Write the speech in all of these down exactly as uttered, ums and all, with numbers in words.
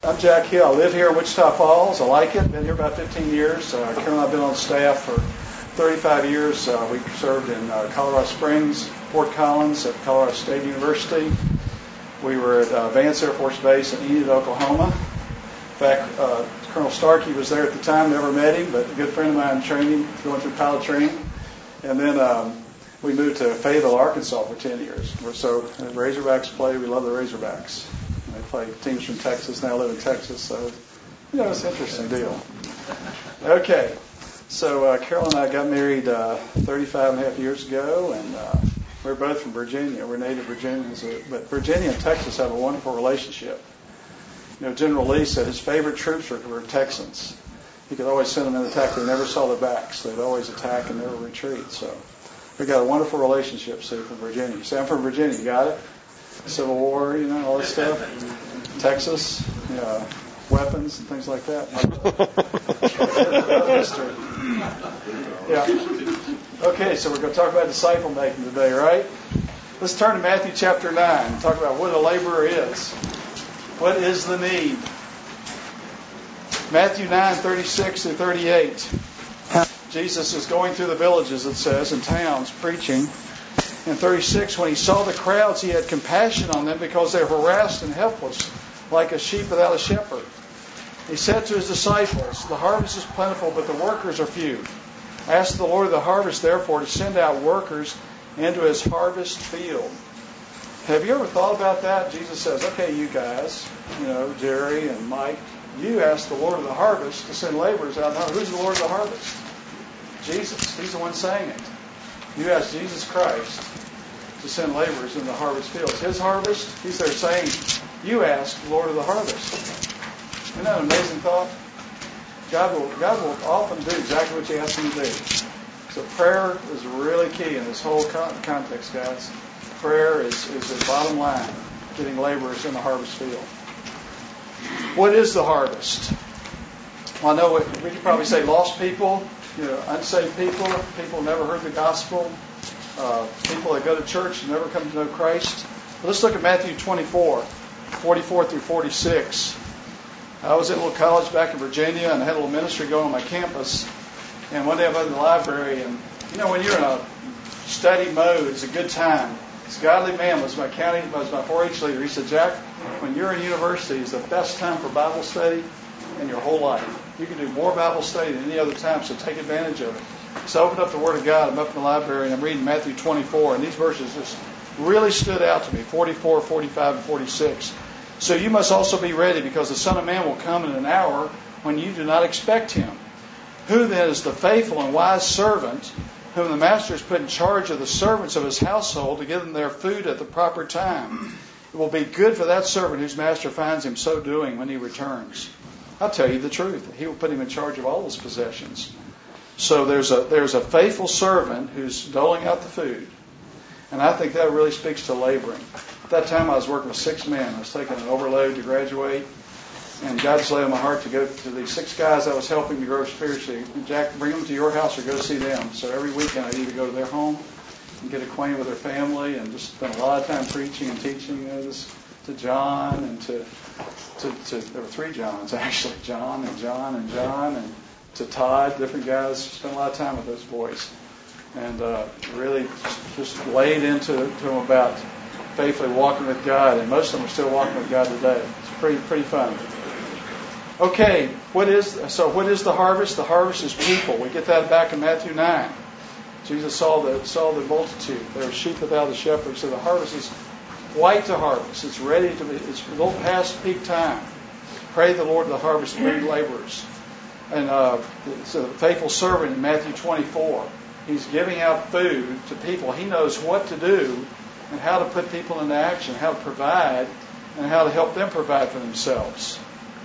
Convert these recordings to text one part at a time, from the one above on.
I'm Jack Hill. I live here in Wichita Falls. I like it. Been here about fifteen years. Uh, Carol and I have been on staff for thirty-five years. Uh, we served in uh, Colorado Springs, Fort Collins at Colorado State University. We were at uh, Vance Air Force Base in Enid, Oklahoma. In fact, uh, Colonel Starkey was there at the time. Never met him, but a good friend of mine training, going through pilot training. And then um, we moved to Fayetteville, Arkansas for ten years. So the Razorbacks play. We love the Razorbacks. They play teams from Texas, now live in Texas. So, you know, it's an interesting deal. Okay. So uh, Carol and I got married uh, thirty-five and a half years ago, and uh, we're both from Virginia. We're native Virginians. But Virginia and Texas have a wonderful relationship. You know, General Lee said his favorite troops were, were Texans. He could always send them in attack. They never saw their backs. They'd always attack and never retreat. So we got a wonderful relationship, Sue, from Virginia. You say, I'm from Virginia. You got it? Civil War, you know, all this stuff. Texas, you know, weapons and things like that. History. Yeah. Okay, so we're going to talk about disciple making today, right? Let's turn to Matthew chapter nine and talk about what a laborer is. What is the need? Matthew nine, thirty-six through thirty-eight. Jesus is going through the villages, it says, and towns, preaching. In thirty-six, when he saw the crowds, he had compassion on them because they were harassed and helpless, like a sheep without a shepherd. He said to his disciples, the harvest is plentiful, but the workers are few. Ask the Lord of the harvest, therefore, to send out workers into his harvest field. Have you ever thought about that? Jesus says, okay, you guys, you know, Jerry and Mike, you ask the Lord of the harvest to send laborers out. Now, who's the Lord of the harvest? Jesus. He's the one saying it. You ask Jesus Christ to send laborers in the harvest fields. His harvest, he's there saying, you ask the Lord of the harvest. Isn't that an amazing thought? God will, God will often do exactly what you ask him to do. So prayer is really key in this whole context, guys. Prayer is, is the bottom line, getting laborers in the harvest field. What is the harvest? Well, I know what, we could probably say lost people, you know, unsaved people, people who never heard the gospel, uh, people that go to church and never come to know Christ. But let's look at Matthew twenty-four, forty-four through forty-six. I was at a little college back in Virginia and I had a little ministry going on my campus. And one day I was in the library, and you know, when you're in a study mode, it's a good time. This godly man was my county, was my four H leader. He said, Jack, when you're in university, it's the best time for Bible study in your whole life. You can do more Bible study than any other time, so take advantage of it. So I opened up the Word of God. I'm up in the library, and I'm reading Matthew twenty-four, and these verses just really stood out to me, forty-four, forty-five, and forty-six. So you must also be ready, because the Son of Man will come in an hour when you do not expect him. Who then is the faithful and wise servant whom the master has put in charge of the servants of his household to give them their food at the proper time? It will be good for that servant whose master finds him so doing when he returns. I'll tell you the truth. He will put him in charge of all his possessions. So there's a there's a faithful servant who's doling out the food. And I think that really speaks to laboring. At that time I was working with six men. I was taking an overload to graduate. And God just laid on my heart to go to these six guys I was helping to grow spiritually. Jack, bring them to your house or go see them. So every weekend I'd either go to their home and get acquainted with their family and just spend a lot of time preaching and teaching, you know, this, to John and to, to, to, there were three Johns actually, John and John and John, and to Todd, different guys. Spent a lot of time with those boys. And uh, really just laid into to them about faithfully walking with God. And most of them are still walking with God today. It's pretty pretty fun. Okay, what is so? What is the harvest? The harvest is people. We get that back in Matthew nine. Jesus saw the saw the multitude. There were sheep without a shepherd. So the harvest is white to harvest. It's ready to be. It's a little past peak time. Pray the Lord of the harvest bring laborers. And uh, so the faithful servant in Matthew twenty-four. He's giving out food to people. He knows what to do and how to put people into action, how to provide, and how to help them provide for themselves.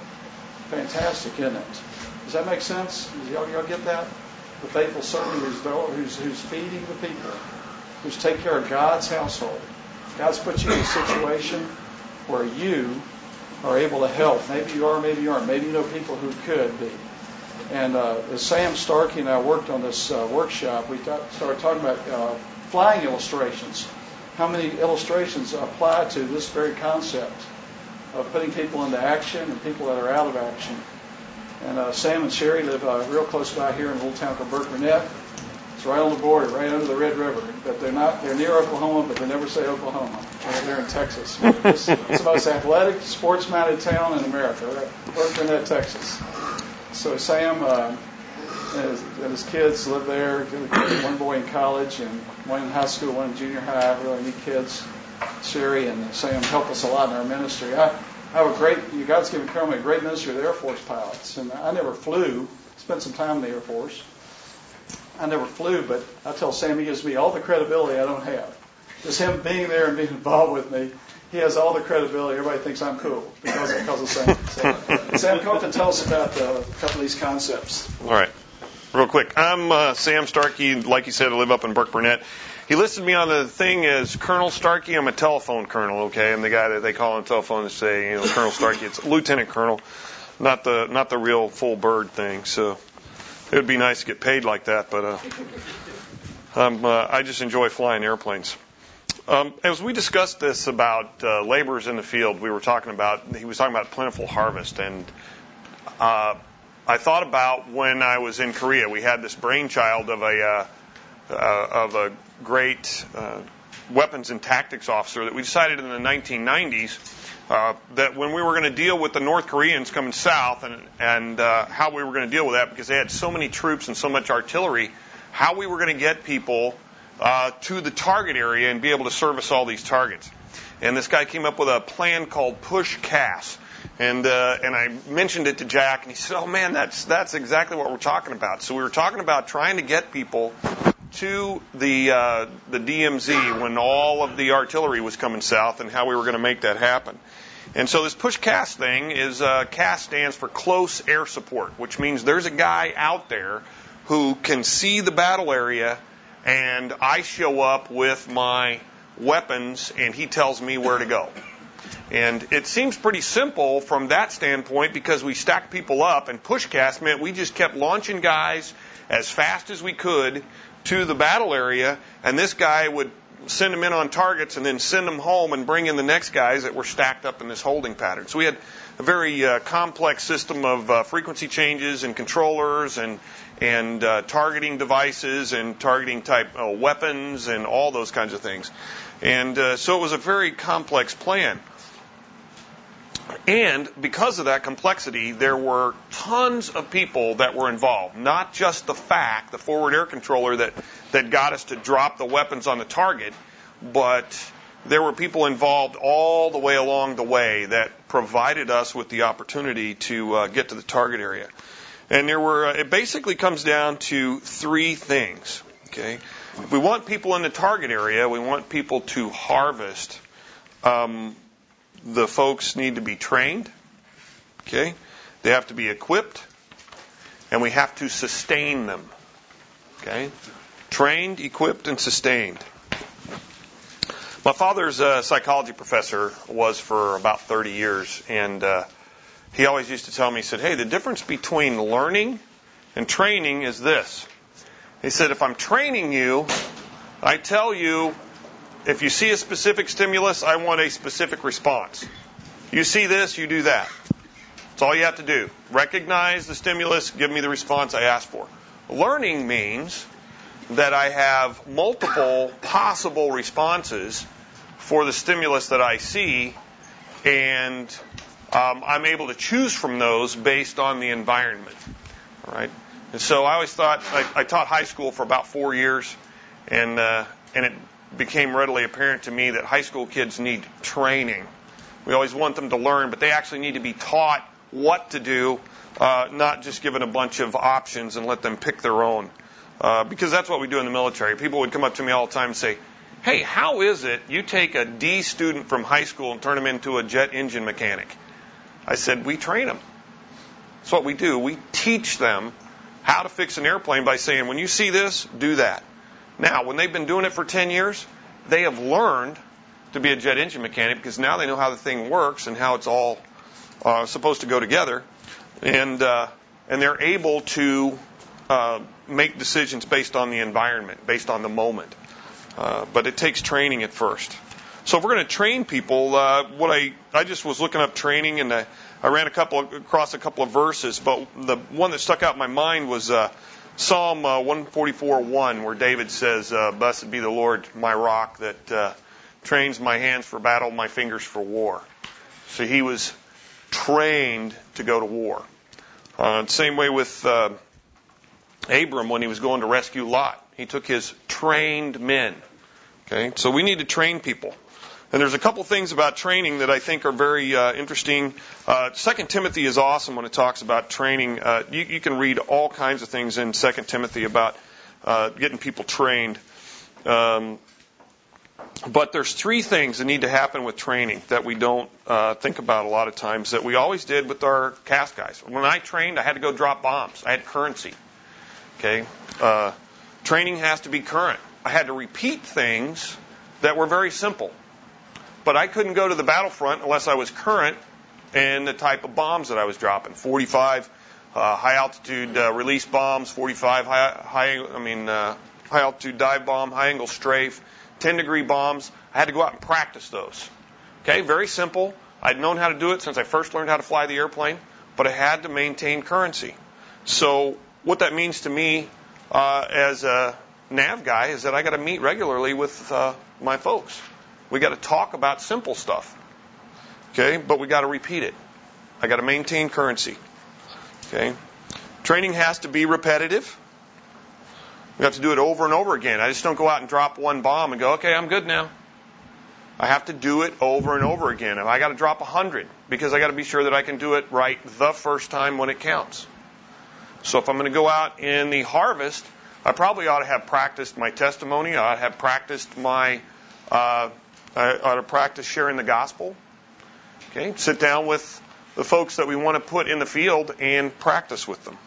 Fantastic, isn't it? Does that make sense? Does y'all, y'all get that? The faithful servant who's, who's, who's feeding the people, who's taking care of God's household. God's put you in a situation where you are able to help. Maybe you are, maybe you aren't. Maybe you know people who could be. And uh, as Sam Starkey and I worked on this uh, workshop, we got, started talking about uh, flying illustrations. How many illustrations apply to this very concept? of putting people into action and people that are out of action. And uh, Sam and Sherry live uh, real close by here in a little town called Burke Burnett. It's right on the border, right under the Red River. But they're not, they're near Oklahoma, but they never say Oklahoma. They're in Texas. It's, it's the most athletic, sports-minded town in America, right? Burke Burnett, Texas. So Sam uh, and, his, and his kids live there. One boy in college and one in high school, one in junior high. Really neat kids. Sherry and Sam help us a lot in our ministry. I, I have a great, you God's given Carmen a great ministry of Air Force pilots. And I never flew, spent some time in the Air Force. I never flew, but I tell Sam he gives me all the credibility I don't have. Just him being there and being involved with me, he has all the credibility. Everybody thinks I'm cool because, because of Sam. So, Sam, come up and tell us about uh, a couple of these concepts. All right. Real quick. I'm uh, Sam Starkey. Like you said, I live up in Burke Burnett. He listed me on the thing as Colonel Starkey. I'm a telephone colonel, okay? I'm the guy that they call on the telephone to say, you know, Colonel Starkey. It's Lieutenant Colonel, not the not the real full bird thing. So it would be nice to get paid like that, but uh, um, uh, I just enjoy flying airplanes. Um, as we discussed this about uh, laborers in the field, we were talking about, he was talking about plentiful harvest, and uh, I thought about when I was in Korea. We had this brainchild of a uh, uh, of a great uh, weapons and tactics officer that we decided in the nineteen nineties uh, that when we were going to deal with the North Koreans coming south and, and uh, how we were going to deal with that, because they had so many troops and so much artillery, how we were going to get people uh, to the target area and be able to service all these targets. And this guy came up with a plan called Push C A S. And uh, and I mentioned it to Jack, and he said, oh, man, that's that's exactly what we're talking about. So we were talking about trying to get people to the uh, the D M Z when all of the artillery was coming south and how we were going to make that happen. And so this Push C A S thing is, uh, C A S stands for Close Air Support, which means there's a guy out there who can see the battle area, and I show up with my weapons, and he tells me where to go. And it seems pretty simple from that standpoint because we stacked people up, and Push C A S meant we just kept launching guys as fast as we could to the battle area, and this guy would send them in on targets and then send them home and bring in the next guys that were stacked up in this holding pattern. So we had a very uh, complex system of uh, frequency changes and controllers and and uh, targeting devices and targeting type uh, weapons and all those kinds of things. And uh, so it was a very complex plan. And because of that complexity, there were tons of people that were involved. Not just the F A C, the forward air controller that, that got us to drop the weapons on the target, but there were people involved all the way along the way that provided us with the opportunity to uh, get to the target area. And there were, uh, it basically comes down to three things. Okay, if we want people in the target area, we want people to harvest. Um, The folks need to be trained, okay? They have to be equipped, and we have to sustain them, okay? Trained, equipped, and sustained. My father's a psychology professor, was for about thirty years, and uh, he always used to tell me, he said, hey, the difference between learning and training is this. He said, if I'm training you, I tell you, if you see a specific stimulus, I want a specific response. You see this, you do that. That's all you have to do. Recognize the stimulus, give me the response I asked for. Learning means that I have multiple possible responses for the stimulus that I see, and um, I'm able to choose from those based on the environment. All right? And so I always thought, I, I taught high school for about four years, and uh, and it became readily apparent to me that high school kids need training. We always want them to learn, but they actually need to be taught what to do, uh, not just given a bunch of options and let them pick their own. Uh, because that's what we do in the military. People would come up to me all the time and say, hey, how is it you take a D student from high school and turn him into a jet engine mechanic? I said, we train them. That's what we do. We teach them how to fix an airplane by saying, when you see this, do that. Now, when they've been doing it for ten years, they have learned to be a jet engine mechanic because now they know how the thing works and how it's all uh, supposed to go together. And uh, and they're able to uh, make decisions based on the environment, based on the moment. Uh, but it takes training at first. So if we're going to train people, uh, what I I just was looking up training, and I, I ran a couple of, across a couple of verses, but the one that stuck out in my mind was uh, Psalm uh, one forty-four one, where David says, uh, "Blessed be the Lord, my rock, that uh, trains my hands for battle, my fingers for war." So he was trained to go to war. Uh, same way with uh, Abram when he was going to rescue Lot. He took his trained men. Okay, so we need to train people. And there's a couple things about training that I think are very uh, interesting. Uh, Second Timothy is awesome when it talks about training. Uh, you, you can read all kinds of things in Second Timothy about uh, getting people trained. Um, but there's three things that need to happen with training that we don't uh, think about a lot of times that we always did with our cast guys. When I trained, I had to go drop bombs. I had currency. Okay, uh, training has to be current. I had to repeat things that were very simple. But I couldn't go to the battlefront unless I was current in the type of bombs that I was dropping. forty-five uh, high altitude uh, release bombs, forty-five high, high I mean uh, high altitude dive bomb, high angle strafe, ten degree bombs. I had to go out and practice those. Okay, very simple. I'd known how to do it since I first learned how to fly the airplane, but I had to maintain currency. So what that means to me uh, as a nav guy is that I got to meet regularly with uh, my folks. We got to talk about simple stuff, okay? But we got to repeat it. I got to maintain currency, okay? Training has to be repetitive. We have to do it over and over again. I just don't go out and drop one bomb and go, okay, I'm good now. I have to do it over and over again. And I got to drop a hundred because I got to be sure that I can do it right the first time when it counts. So if I'm going to go out in the harvest, I probably ought to have practiced my testimony. I ought to have practiced my uh, I ought to practice sharing the gospel. Okay, sit down with the folks that we want to put in the field and practice with them.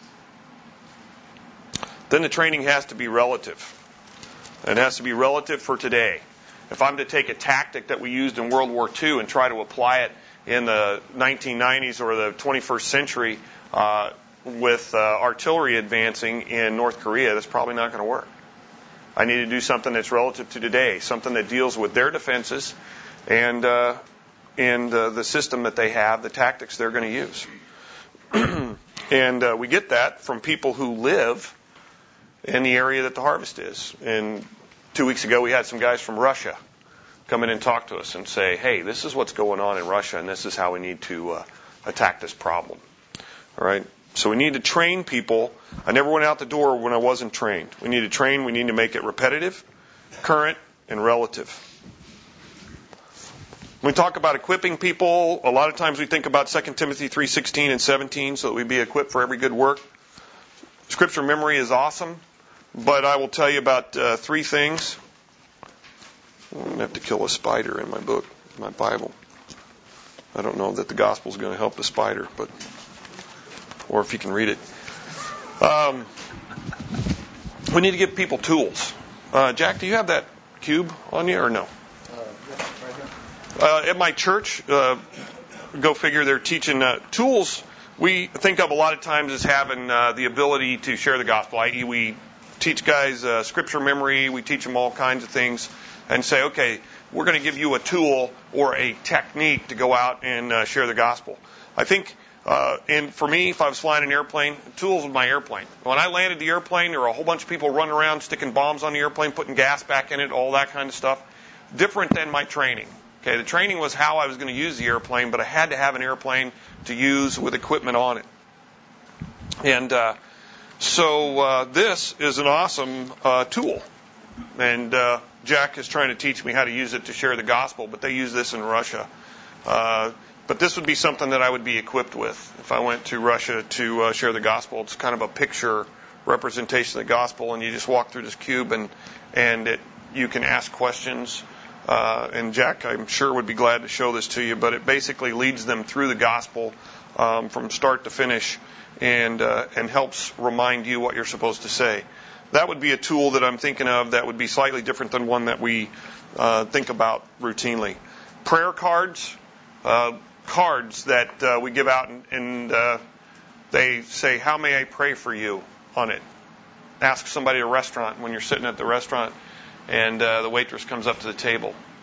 Then the training has to be relative. It has to be relative for today. If I'm to take a tactic that we used in World War Two and try to apply it in the nineteen nineties or the twenty-first century uh, with uh, artillery advancing in North Korea, that's probably not going to work. I need to do something that's relative to today, something that deals with their defenses and uh, and uh, the system that they have, the tactics they're going to use. And uh, we get that from people who live in the area that the harvest is. And two weeks ago, we had some guys from Russia come in and talk to us and say, hey, this is what's going on in Russia, and this is how we need to uh, attack this problem. All right? So we need to train people. I never went out the door when I wasn't trained. We need to train. We need to make it repetitive, current, and relative. When we talk about equipping people, a lot of times we think about Second Timothy three sixteen and seventeen, so that we be equipped for every good work. Scripture memory is awesome, but I will tell you about uh, three things. I'm going to have to kill a spider in my book, my Bible. I don't know that the gospel is going to help the spider, but or if you can read it. Um, we need to give people tools. Uh, Jack, do you have that cube on you or no? Uh, yeah, right here. Uh, at my church, uh, go figure, they're teaching uh, tools. We think of a lot of times as having uh, the ability to share the gospel, that is we teach guys uh, scripture memory, we teach them all kinds of things, and say, okay, we're going to give you a tool or a technique to go out and uh, share the gospel. I think Uh, and for me, if I was flying an airplane, tools of my airplane. When I landed the airplane, there were a whole bunch of people running around, sticking bombs on the airplane, putting gas back in it, all that kind of stuff. Different than my training. Okay, the training was how I was going to use the airplane, but I had to have an airplane to use with equipment on it. And uh, so uh, this is an awesome uh, tool. And uh, Jack is trying to teach me how to use it to share the gospel, but they use this in Russia. Uh, But this would be something that I would be equipped with if I went to Russia to uh, share the gospel. It's kind of a picture representation of the gospel, and you just walk through this cube, and and it, you can ask questions. Uh, and Jack, I'm sure, would be glad to show this to you, but it basically leads them through the gospel um, from start to finish, and uh, and helps remind you what you're supposed to say. That would be a tool that I'm thinking of that would be slightly different than one that we uh, think about routinely. Prayer cards. Uh, cards that uh, we give out, and, and uh, they say, how may I pray for you on it. Ask somebody at a restaurant when you're sitting at the restaurant and uh, the waitress comes up to the table.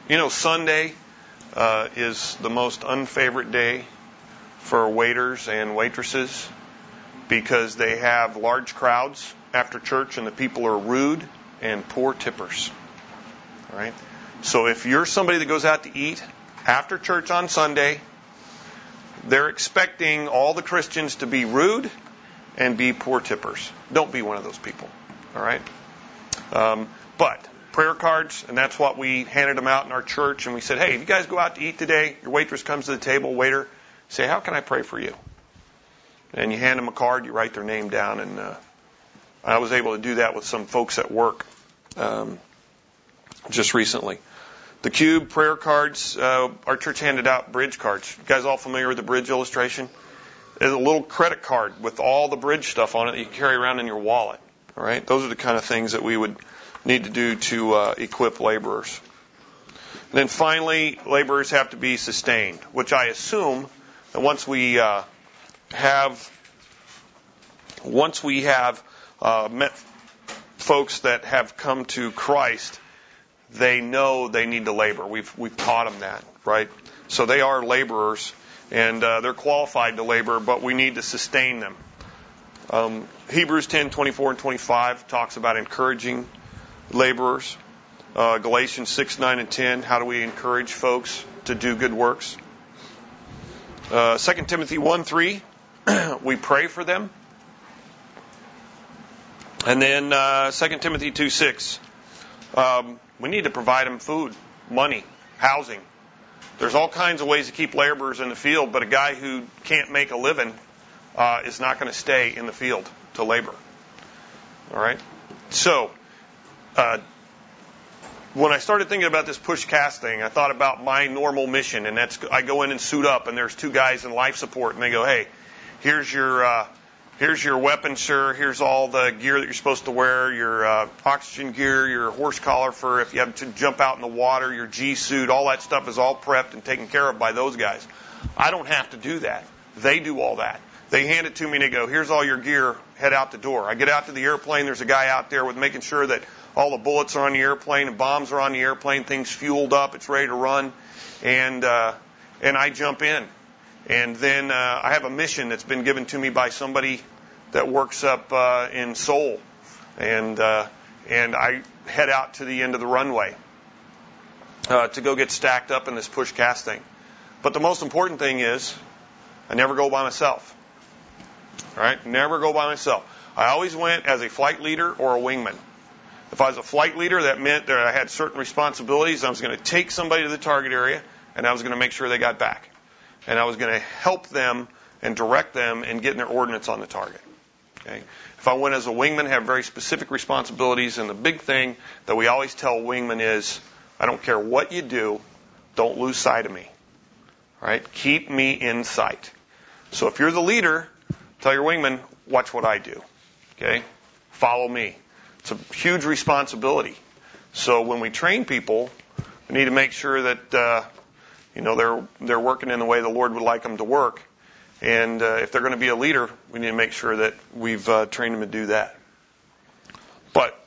You know, Sunday uh, is the most unfavorite day for waiters and waitresses because they have large crowds after church and the people are rude and poor tippers. All right? So if you're somebody that goes out to eat after church on Sunday, they're expecting all the Christians to be rude and be poor tippers. Don't be one of those people. All right? Um, but prayer cards, and that's what we handed them out in our church. And we said, hey, if you guys go out to eat today, your waitress comes to the table, waiter, say, how can I pray for you? And you hand them a card, you write their name down. And uh, I was able to do that with some folks at work um, just recently. The Cube prayer cards, uh, our church handed out bridge cards. You guys all familiar with the bridge illustration? There's a little credit card with all the bridge stuff on it that you can carry around in your wallet. All right, those are the kind of things that we would need to do to uh, equip laborers. And then finally, laborers have to be sustained, which I assume that once we uh, have once we have uh, met folks that have come to Christ, they know they need to labor. We've we've taught them that, right? So they are laborers, and uh, they're qualified to labor, but we need to sustain them. Um, Hebrews ten twenty-four and twenty-five talks about encouraging laborers. Uh, Galatians six, nine, and ten, how do we encourage folks to do good works? Uh, Second Timothy one, three, we pray for them. And then uh, Second Timothy two, six, um, we need to provide them food, money, housing. There's all kinds of ways to keep laborers in the field, but a guy who can't make a living uh, is not going to stay in the field to labor. All right? So, uh, when I started thinking about this push cast thing, I thought about my normal mission, and that's I go in and suit up, and there's two guys in life support, and they go, hey, here's your uh, here's your weapon, sir. Here's all the gear that you're supposed to wear, your uh, oxygen gear, your horse collar for if you have to jump out in the water, your G suit, all that stuff is all prepped and taken care of by those guys. I don't have to do that. They do all that. They hand it to me and they go, here's all your gear, head out the door. I get out to the airplane, there's a guy out there with making sure that all the bullets are on the airplane and bombs are on the airplane, things fueled up, it's ready to run, and uh, and I jump in. And then uh, I have a mission that's been given to me by somebody that works up uh, in Seoul, and uh, and I head out to the end of the runway uh, to go get stacked up in this push cast thing. But the most important thing is I never go by myself. All right, never go by myself. I always went as a flight leader or a wingman. If I was a flight leader, that meant that I had certain responsibilities. I was going to take somebody to the target area, and I was going to make sure they got back. And I was going to help them and direct them in getting their ordnance on the target. Okay? If I went as a wingman, I have very specific responsibilities, and the big thing that we always tell wingmen is, I don't care what you do, don't lose sight of me. All right? Keep me in sight. So if you're the leader, tell your wingman, watch what I do. Okay? Follow me. It's a huge responsibility. So when we train people, we need to make sure that uh, you know they're they're working in the way the Lord would like them to work. And uh, if they're going to be a leader, we need to make sure that we've uh, trained them to do that. But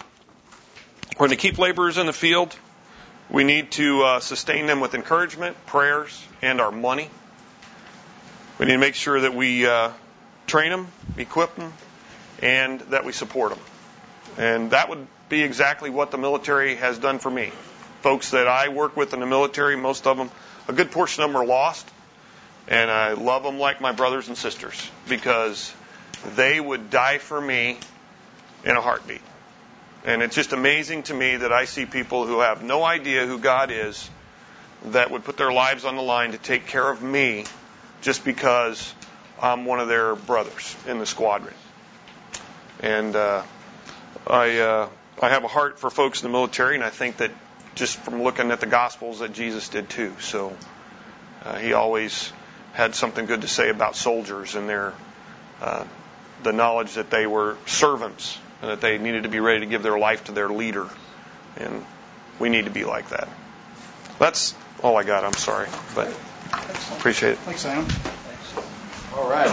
when to keep laborers in the field, we need to uh, sustain them with encouragement, prayers, and our money. We need to make sure that we uh, train them, equip them, and that we support them. And that would be exactly what the military has done for me. Folks that I work with in the military, most of them, a good portion of them are lost. And I love them like my brothers and sisters because they would die for me in a heartbeat. And it's just amazing to me that I see people who have no idea who God is that would put their lives on the line to take care of me just because I'm one of their brothers in the squadron. And uh, I uh, I have a heart for folks in the military, and I think that just from looking at the Gospels that Jesus did too. So uh, he always had something good to say about soldiers and their uh, the knowledge that they were servants and that they needed to be ready to give their life to their leader. And we need to be like that. That's all I got. I'm sorry, but Excellent. Appreciate it. Thanks, Sam. All right.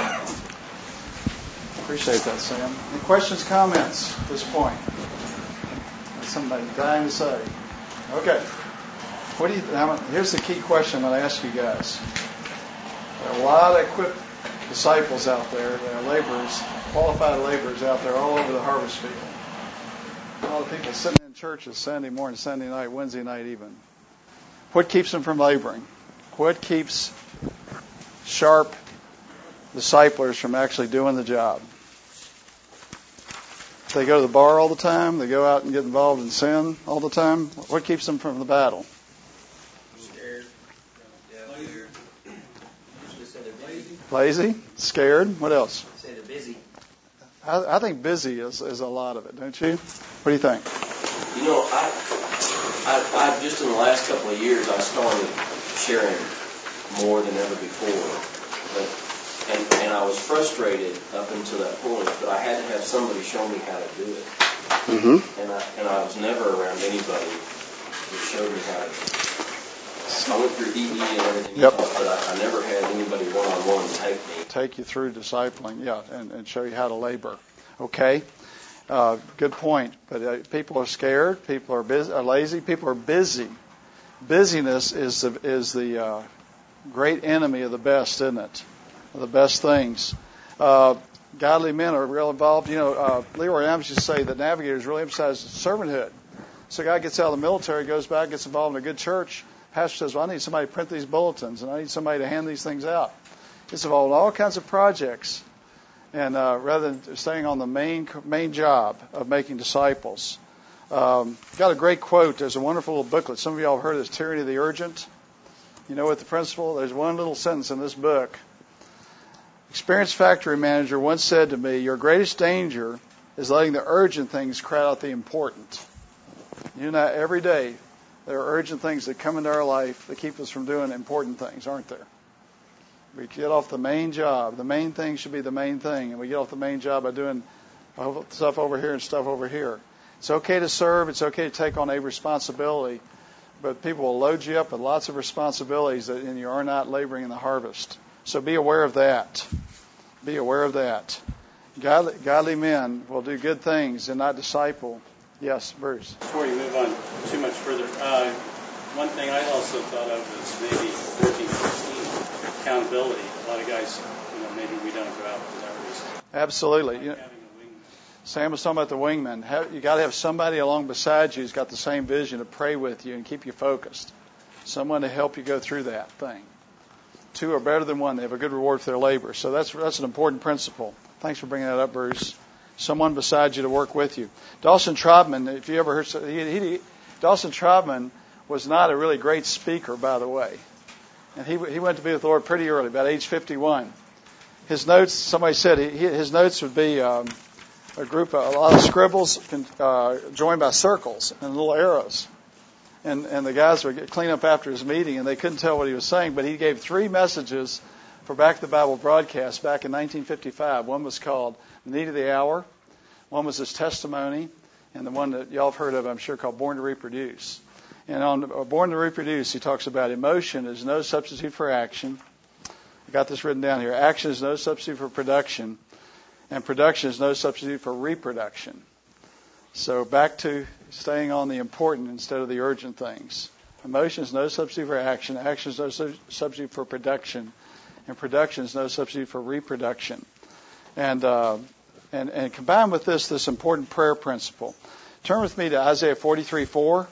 Appreciate that, Sam. Any questions, comments at this point? Somebody dying to say. Okay. What do you? Now, here's the key question I'm going to ask you guys. There are a lot of equipped disciples out there. There are laborers, qualified laborers out there all over the harvest field. A lot of people sitting in churches Sunday morning, Sunday night, Wednesday night even. What keeps them from laboring? What keeps sharp disciplers from actually doing the job? They go to the bar all the time. They go out and get involved in sin all the time. What keeps them from the battle? Scared. Lazy. Lazy, scared. What else? Say they're busy. I, I think busy is, is a lot of it, don't you? What do you think? You know, I, I, I just in the last couple of years, I started sharing more than ever before. But, and, and I was frustrated up until that point, but I had to have somebody show me how to do it. Mm-hmm. And I, and I was never around anybody who showed me how to do it. I went through E E and everything Yep. else, but I, I never had anybody one-on-one take me. Take you through discipling, yeah, and, and show you how to labor. Okay, uh, good point. But uh, people are scared. People are, busy, are lazy. People are busy. Busyness is the is the uh, great enemy of the best, isn't it? Of the best things. Uh, godly men are real involved. You know, uh, Leroy Adams used to say that navigators really emphasize servanthood. So a guy gets out of the military, goes back, gets involved in a good church. Pastor says, well, I need somebody to print these bulletins, and I need somebody to hand these things out. It's involved in all kinds of projects. And uh, rather than staying on the main main job of making disciples. Um, got a great quote. There's a wonderful little booklet. Some of y'all have heard of this, Tyranny of the Urgent. You know what the principle? There's one little sentence in this book. Experienced factory manager once said to me, your greatest danger is letting the urgent things crowd out the important. You know, every day there are urgent things that come into our life that keep us from doing important things, aren't there? We get off the main job. The main thing should be the main thing. And we get off the main job by doing stuff over here and stuff over here. It's okay to serve. It's okay to take on a responsibility. But people will load you up with lots of responsibilities that, and you are not laboring in the harvest. So be aware of that. Be aware of that. Godly, godly men will do good things and not disciple. Yes, Bruce. Before you move on too much further, uh, one thing I also thought of was maybe fourteen, sixteen, accountability. A lot of guys, you know, maybe we don't go out with others. Absolutely. Like you know, having a wingman. Sam was talking about the wingman. Have, you got to have somebody along beside you who's got the same vision to pray with you and keep you focused. Someone to help you go through that thing. Two are better than one. They have a good reward for their labor. So that's that's an important principle. Thanks for bringing that up, Bruce. Someone beside you to work with you. Dawson Trotman, if you ever heard, he, he, Dawson Trotman was not a really great speaker, by the way. And he he went to be with the Lord pretty early, about age fifty-one. His notes, somebody said, he, his notes would be um, a group of, a lot of scribbles uh, joined by circles and little arrows. And, and the guys would clean up after his meeting, and they couldn't tell what he was saying. But he gave three messages for Back to the Bible broadcast back in nineteen fifty-five. One was called The Need of the Hour. One was his testimony. And the one that y'all have heard of, I'm sure, called Born to Reproduce. And on Born to Reproduce, he talks about emotion is no substitute for action. I got this written down here. Action is no substitute for production. And production is no substitute for reproduction. So back to staying on the important instead of the urgent things. Emotion is no substitute for action. Action is no su- substitute for production. And production is no substitute for reproduction. And, uh, and, and combined with this, this important prayer principle. Turn with me to Isaiah forty-three four.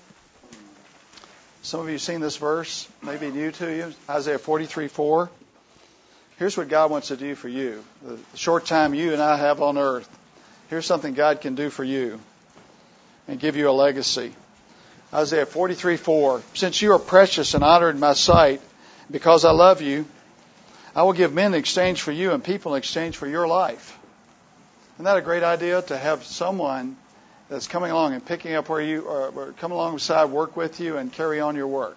Some of you have seen this verse, maybe new to you. Isaiah forty-three four. Here's what God wants to do for you. The short time you and I have on earth. Here's something God can do for you and give you a legacy. Isaiah forty-three four. Since you are precious and honored in my sight, because I love you, I will give men in exchange for you and people in exchange for your life. Isn't that a great idea, to have someone that's coming along and picking up where you are, or come alongside, work with you, and carry on your work?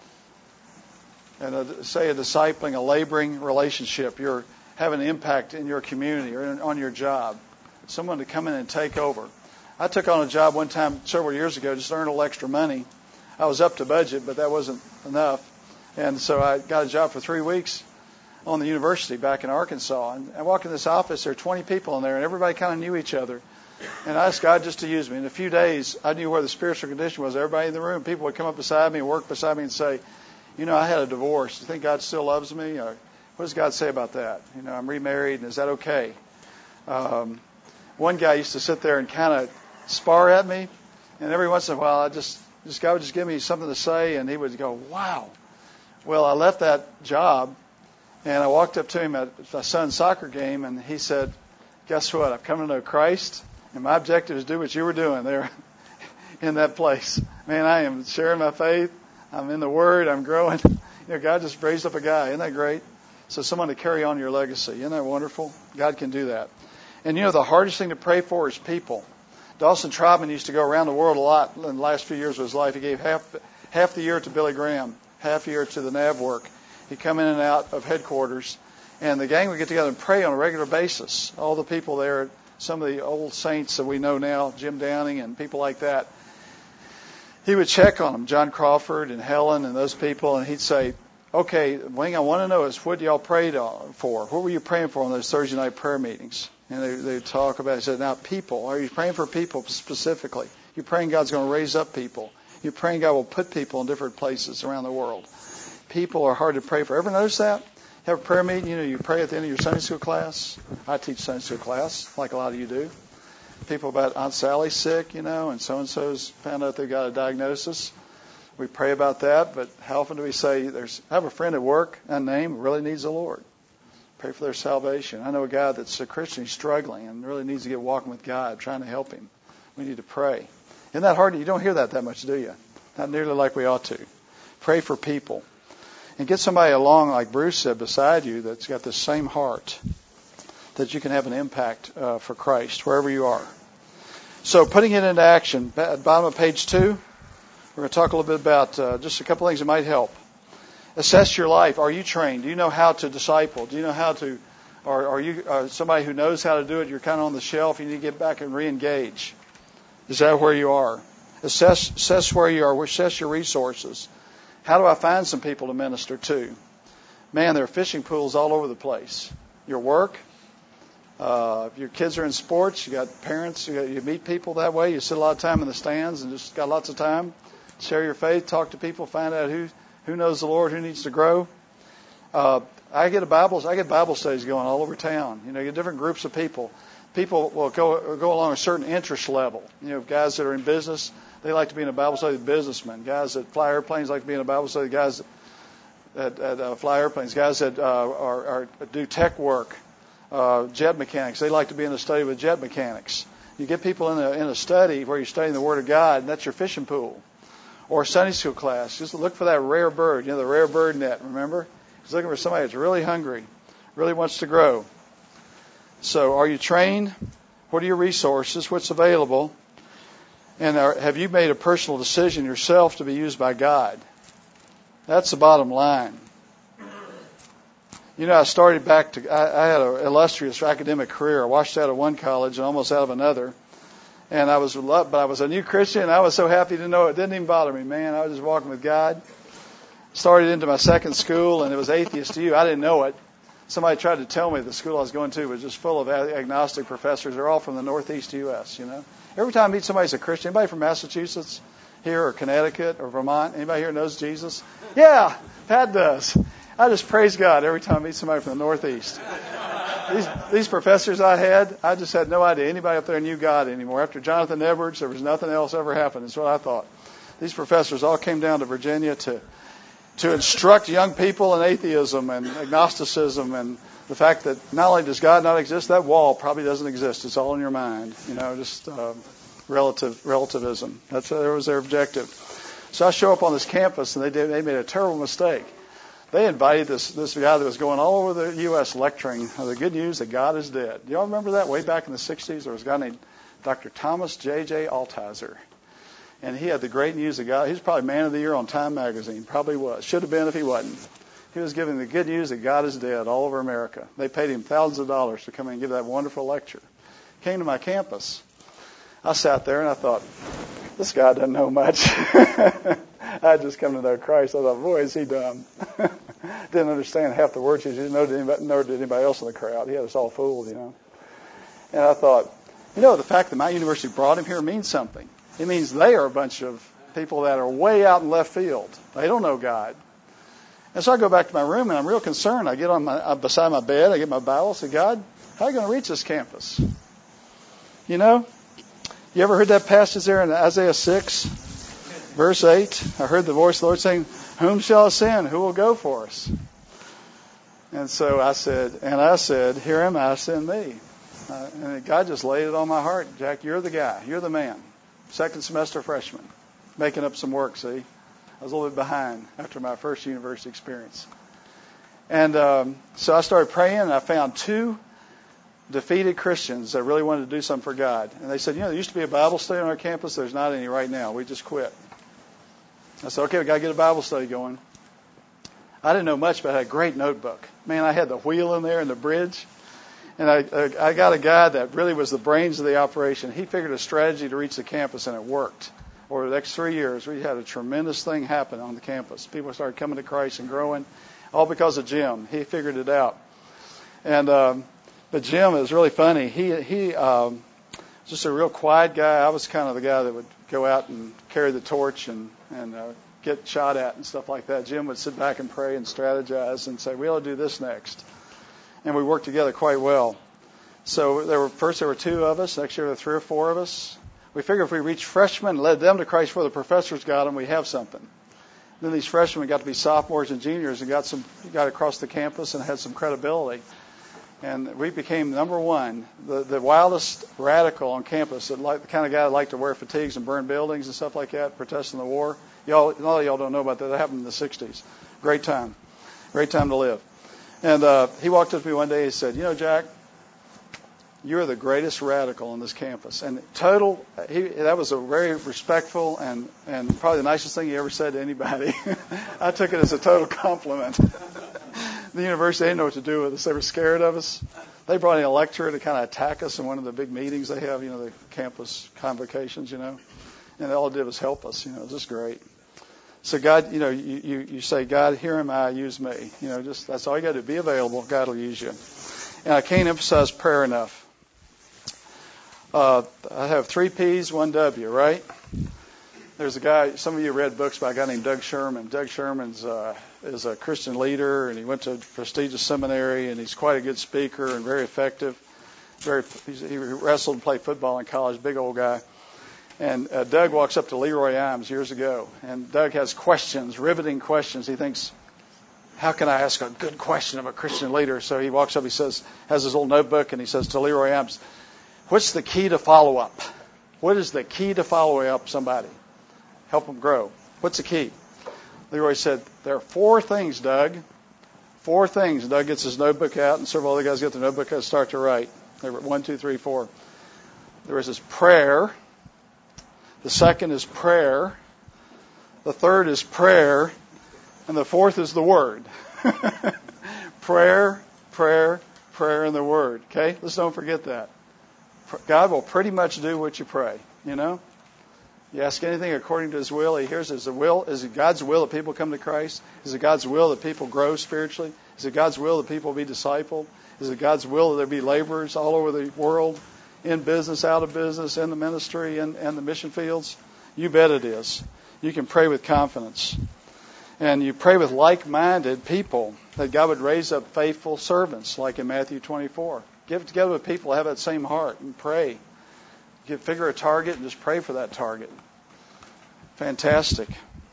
And a, say a discipling, a laboring relationship. You're having an impact in your community or in, on your job. Someone to come in and take over. I took on a job one time several years ago, just to earn a little extra money. I was up to budget, but that wasn't enough. And so I got a job for three weeks on the university back in Arkansas. And I walked in this office, there were twenty people in there, and everybody kind of knew each other. And I asked God just to use me. In a few days, I knew where the spiritual condition was. Everybody in the room, people would come up beside me and work beside me and say, you know, I had a divorce. Do you think God still loves me? Or what does God say about that? You know, I'm remarried, and is that okay? Um, one guy used to sit there and kind of spar at me, and every once in a while, I just, this guy would just give me something to say, and he would go, wow. Well, I left that job, and I walked up to him at my son's soccer game, and he said, guess what? I've come to know Christ, and my objective is to do what you were doing there in that place. Man, I am sharing my faith. I'm in the Word. I'm growing. You know, God just raised up a guy. Isn't that great? So someone to carry on your legacy. Isn't that wonderful? God can do that. And, you know, the hardest thing to pray for is people. Dawson Trotman used to go around the world a lot in the last few years of his life. He gave half half the year to Billy Graham, half the year to the N A V work. He'd come in and out of headquarters. And the gang would get together and pray on a regular basis. All the people there, some of the old saints that we know now, Jim Downing and people like that. He would check on them, John Crawford and Helen and those people, and he'd say, okay, the thing I want to know is what y'all prayed for? What were you praying for on those Thursday night prayer meetings? And they they talk about it. He said, now, people. Are you praying for people specifically? You're praying God's going to raise up people. You're praying God will put people in different places around the world. People are hard to pray for. Ever notice that? You have a prayer meeting, you know, you pray at the end of your Sunday school class. I teach Sunday school class, like a lot of you do. People about Aunt Sally's sick, you know, and so-and-so's found out they've got a diagnosis. We pray about that, but how often do we say, "There's I have a friend at work, unnamed, really needs the Lord. Pray for their salvation. I know a guy that's a Christian, he's struggling and really needs to get walking with God, trying to help him. We need to pray." Isn't that hard? You don't hear that that much, do you? Not nearly like we ought to. Pray for people. And get somebody along, like Bruce said, beside you that's got the same heart, that you can have an impact uh, for Christ wherever you are. So putting it into action, at the bottom of page two, we're going to talk a little bit about uh, just a couple things that might help. Assess your life. Are you trained? Do you know how to disciple? Do you know how to, or are you uh, somebody who knows how to do it? You're kind of on the shelf. You need to get back and re-engage. Is that where you are? Assess, assess where you are. Assess your resources. How do I find some people to minister to? Man, there are fishing pools all over the place. Your work, uh, if your kids are in sports, you got parents, you, got, you meet people that way. You sit a lot of time in the stands and just got lots of time. Share your faith, talk to people, find out who who knows the Lord, who needs to grow. Uh, I get a Bible, I get Bible studies going all over town. You know, you get different groups of people. People will go go along a certain interest level. You know, guys that are in business, they like to be in a Bible study with businessmen. Guys that fly airplanes like to be in a Bible study. Guys that, that uh, fly airplanes. Guys that uh, are, are do tech work. Uh, jet mechanics. They like to be in a study with jet mechanics. You get people in a in a study where you're studying the Word of God, and that's your fishing pool. Or a Sunday school class. Just look for that rare bird. You know, the rare bird net. Remember? He's looking for somebody that's really hungry, really wants to grow. So, are you trained? What are your resources? What's available? And are, have you made a personal decision yourself to be used by God? That's the bottom line. You know, I started back to, I, I had an illustrious academic career. I washed out of one college and almost out of another. And I was, but I was a new Christian. And I was so happy to know it. It didn't even bother me, man. I was just walking with God. Started into my second school, and it was Atheist U. I didn't know it. Somebody tried to tell me the school I was going to was just full of agnostic professors. They're all from the Northeast U S, you know. Every time I meet somebody who's a Christian, anybody from Massachusetts here or Connecticut or Vermont, anybody here knows Jesus? Yeah, Pat does. I just praise God every time I meet somebody from the Northeast. These, these professors I had, I just had no idea anybody up there knew God anymore. After Jonathan Edwards, there was nothing else ever happened. That's what I thought. These professors all came down to Virginia to to instruct young people in atheism and agnosticism and the fact that not only does God not exist, that wall probably doesn't exist. It's all in your mind. You know, just uh, relative relativism. That's that was their objective. So I show up on this campus, and they did, they made a terrible mistake. They invited this this guy that was going all over the U S lecturing the good news that God is dead. Do y'all remember that? Way back in the sixties, there was a guy named Doctor Thomas J J Altizer. And he had the great news of God. He was probably Man of the Year on Time magazine. Probably was. Should have been if he wasn't. He was giving the good news that God is dead all over America. They paid him thousands of dollars to come in and give that wonderful lecture. Came to my campus. I sat there and I thought, this guy doesn't know much. I had just come to know Christ. I thought, boy, is he dumb. Didn't understand half the words he didn't know, nor did anybody else in the crowd. He had us all fooled, you know. And I thought, You know, the fact that my university brought him here means something. It means they are a bunch of people that are way out in left field. They don't know God. And so I go back to my room, and I'm real concerned. I get on my uh, beside my bed, I get my Bible, I say, God, how are you going to reach this campus? You know, you ever heard that passage there in Isaiah six, verse eight? I heard the voice of the Lord saying, whom shall I send? Who will go for us? And so I said, and I said, here am I, send me. Uh, and God just laid it on my heart. Jack, you're the guy. You're the man. Second semester freshman. Making up some work, see. I was a little bit behind after my first university experience. And um, so I started praying, and I found two defeated Christians that really wanted to do something for God. And they said, you know, there used to be a Bible study on our campus. There's not any right now. We just quit. I said, okay, we got to get a Bible study going. I didn't know much, but I had a great notebook. Man, I had the wheel in there and the bridge. And I, I got a guy that really was the brains of the operation. He figured a strategy to reach the campus, and it worked. Over the next three years, we had a tremendous thing happen on the campus. People started coming to Christ and growing, all because of Jim. He figured it out. And um, but Jim is really funny. He he um, was just a real quiet guy. I was kind of the guy that would go out and carry the torch and and uh, get shot at and stuff like that. Jim would sit back and pray and strategize and say, we ought to do this next. And we worked together quite well. So there were first there were two of us. Next year there were three or four of us. We figured if we reached freshmen and led them to Christ before the professors got them, we have something. Then these freshmen got to be sophomores and juniors and got some got across the campus and had some credibility. And we became number one, the, the wildest radical on campus, that like, the kind of guy that liked to wear fatigues and burn buildings and stuff like that, protesting the war. Y'all, a lot of y'all don't know about that. That happened in the sixties. Great time. Great time to live. And uh, he walked up to me one day and said, you know, Jack, you're the greatest radical on this campus. And total, he, that was a very respectful and, and probably the nicest thing he ever said to anybody. I took it as a total compliment. The university didn't know what to do with us. They were scared of us. They brought in a lecturer to kind of attack us in one of the big meetings they have, you know, the campus convocations, you know. And all it did was help us, you know. It was just great. So God, you know, you, you, you say, God, here am I, use me. You know, just that's all you got to do. Be available. God will use you. And I can't emphasize prayer enough. Uh, I have three P's, one W, right? There's a guy, some of you read books by a guy named Doug Sherman. Doug Sherman's uh, is a Christian leader, and he went to a prestigious seminary, and he's quite a good speaker and very effective. Very, he wrestled and played football in college, big old guy. And uh, Doug walks up to Leroy Imes years ago, and Doug has questions, riveting questions. He thinks, how can I ask a good question of a Christian leader? So he walks up, he says, has his little notebook, and he says to Leroy Imes, what's the key to follow-up? What is the key to following up somebody? Help them grow. What's the key? Leroy said, there are four things, Doug. Four things. Doug gets his notebook out, and several other guys get their notebook out and start to write. There were one, two, three, four. There was this prayer. The second is prayer. The third is prayer. And the fourth is the Word. Prayer, prayer, prayer, and the Word. Okay? Let's don't forget that. God will pretty much do what you pray, you know? You ask anything according to His will, He hears. Is it will? Is it God's will that people come to Christ? Is it God's will that people grow spiritually? Is it God's will that people be discipled? Is it God's will that there be laborers all over the world, in business, out of business, in the ministry, and in, in the mission fields? You bet it is. You can pray with confidence. And you pray with like-minded people, that God would raise up faithful servants, like in Matthew twenty-four. Get together with people who have that same heart and pray. Get, figure a target and just pray for that target. Fantastic.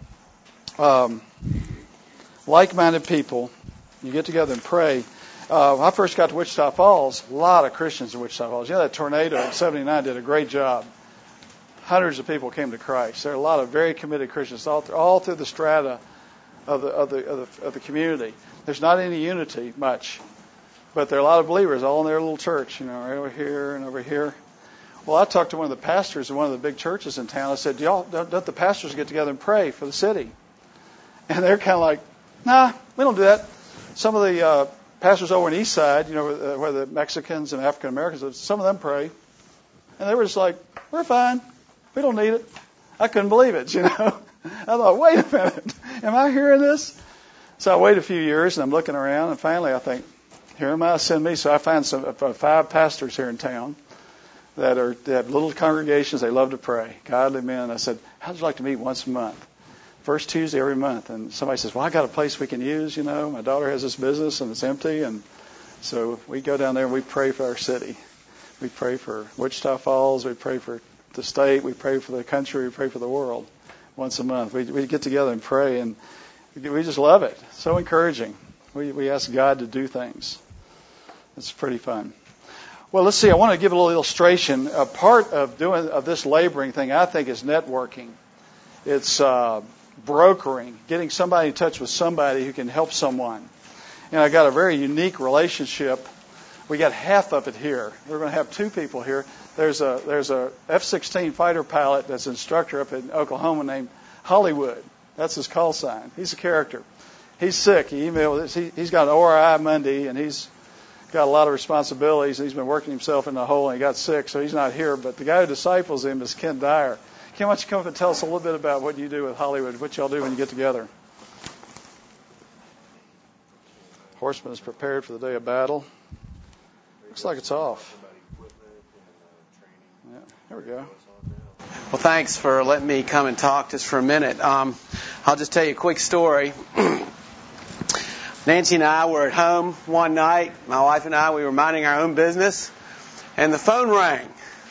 Um, like-minded people, you get together and pray. Uh, when I first got to Wichita Falls, a lot of Christians in Wichita Falls. You know, that tornado in seventy-nine did a great job. Hundreds of people came to Christ. There are a lot of very committed Christians all through, all through the strata of the, of the of the of the community. There's not any unity much, but there are a lot of believers all in their little church. You know, right over here and over here. Well, I talked to one of the pastors of one of the big churches in town. I said, Do y'all, don't, don't the pastors get together and pray for the city? And they're kind of like, nah, we don't do that. Some of the uh, pastors over on the east side, you know, where the Mexicans and African Americans, some of them pray. And they were just like, we're fine. We don't need it. I couldn't believe it, you know. I thought, wait a minute. Am I hearing this? So I wait a few years, and I'm looking around, and finally I think, here am I, send me. So I find some uh, five pastors here in town that are that have little congregations. They love to pray. Godly men. I said, how'd you like to meet once a month? First Tuesday every month. And somebody says, well, I got a place we can use, you know. My daughter has this business and it's empty. And so we go down there and we pray for our city. We pray for Wichita Falls. We pray for the state. We pray for the country. We pray for the world once a month. We, we get together and pray, and we just love it. So encouraging. We, we ask God to do things. It's pretty fun. Well, let's see. I want to give a little illustration. A part of doing of this laboring thing, I think, is networking. It's uh, brokering, getting somebody in touch with somebody who can help someone. And I got a very unique relationship. We got half of it here. We're going to have two people here. There's a there's a F sixteen fighter pilot that's an instructor up in Oklahoma named Hollywood. That's his call sign. He's a character. He's sick. He emailed us. He, he's got an O R I Monday, and he's got a lot of responsibilities. He's been working himself in the hole, and he got sick, so he's not here. But the guy who disciples him is Ken Dyer. Ken, why don't you come up and tell us a little bit about what you do with Hollywood, what y'all do when you get together? Horseman is prepared for the day of battle. Looks like it's off. Yeah, there we go. Well, thanks for letting me come and talk just for a minute. Um, I'll just tell you a quick story. Nancy and I were at home one night. My wife and I, we were minding our own business, and the phone rang.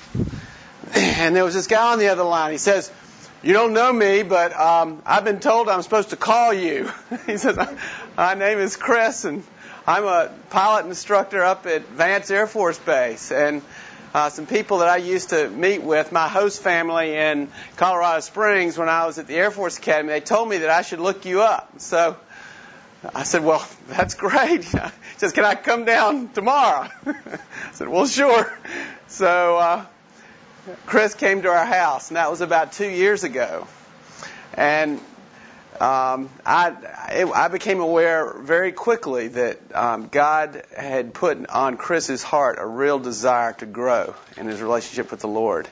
And there was this guy on the other line. He says, you don't know me, but um, I've been told I'm supposed to call you. He says, my name is Chris, and I'm a pilot instructor up at Vance Air Force Base. And uh, some people that I used to meet with, my host family in Colorado Springs when I was at the Air Force Academy, they told me that I should look you up. So I said, well, that's great. He says, can I come down tomorrow? I said, well, sure. So uh, Chris came to our house, and that was about two years ago. And um, I, it, I became aware very quickly that um, God had put on Chris's heart a real desire to grow in his relationship with the Lord.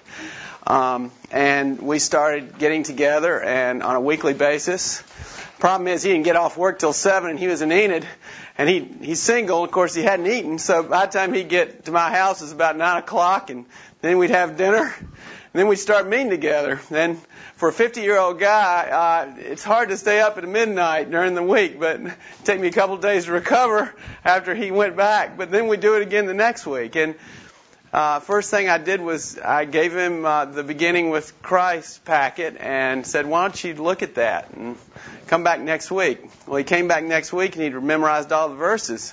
Um, and we started getting together and on a weekly basis. Problem is, he didn't get off work till seven, and he was in Enid, and he he's single. Of course, he hadn't eaten, so by the time he'd get to my house, it was about nine o'clock, and then we'd have dinner, and then we'd start meeting together. Then, for a fifty-year-old guy, uh, it's hard to stay up at midnight during the week, but it'd take me a couple of days to recover after he went back. But then we'd do it again the next week, and Uh, first thing I did was I gave him uh, the Beginning with Christ packet and said, why don't you look at that and come back next week? Well, he came back next week and he'd memorized all the verses.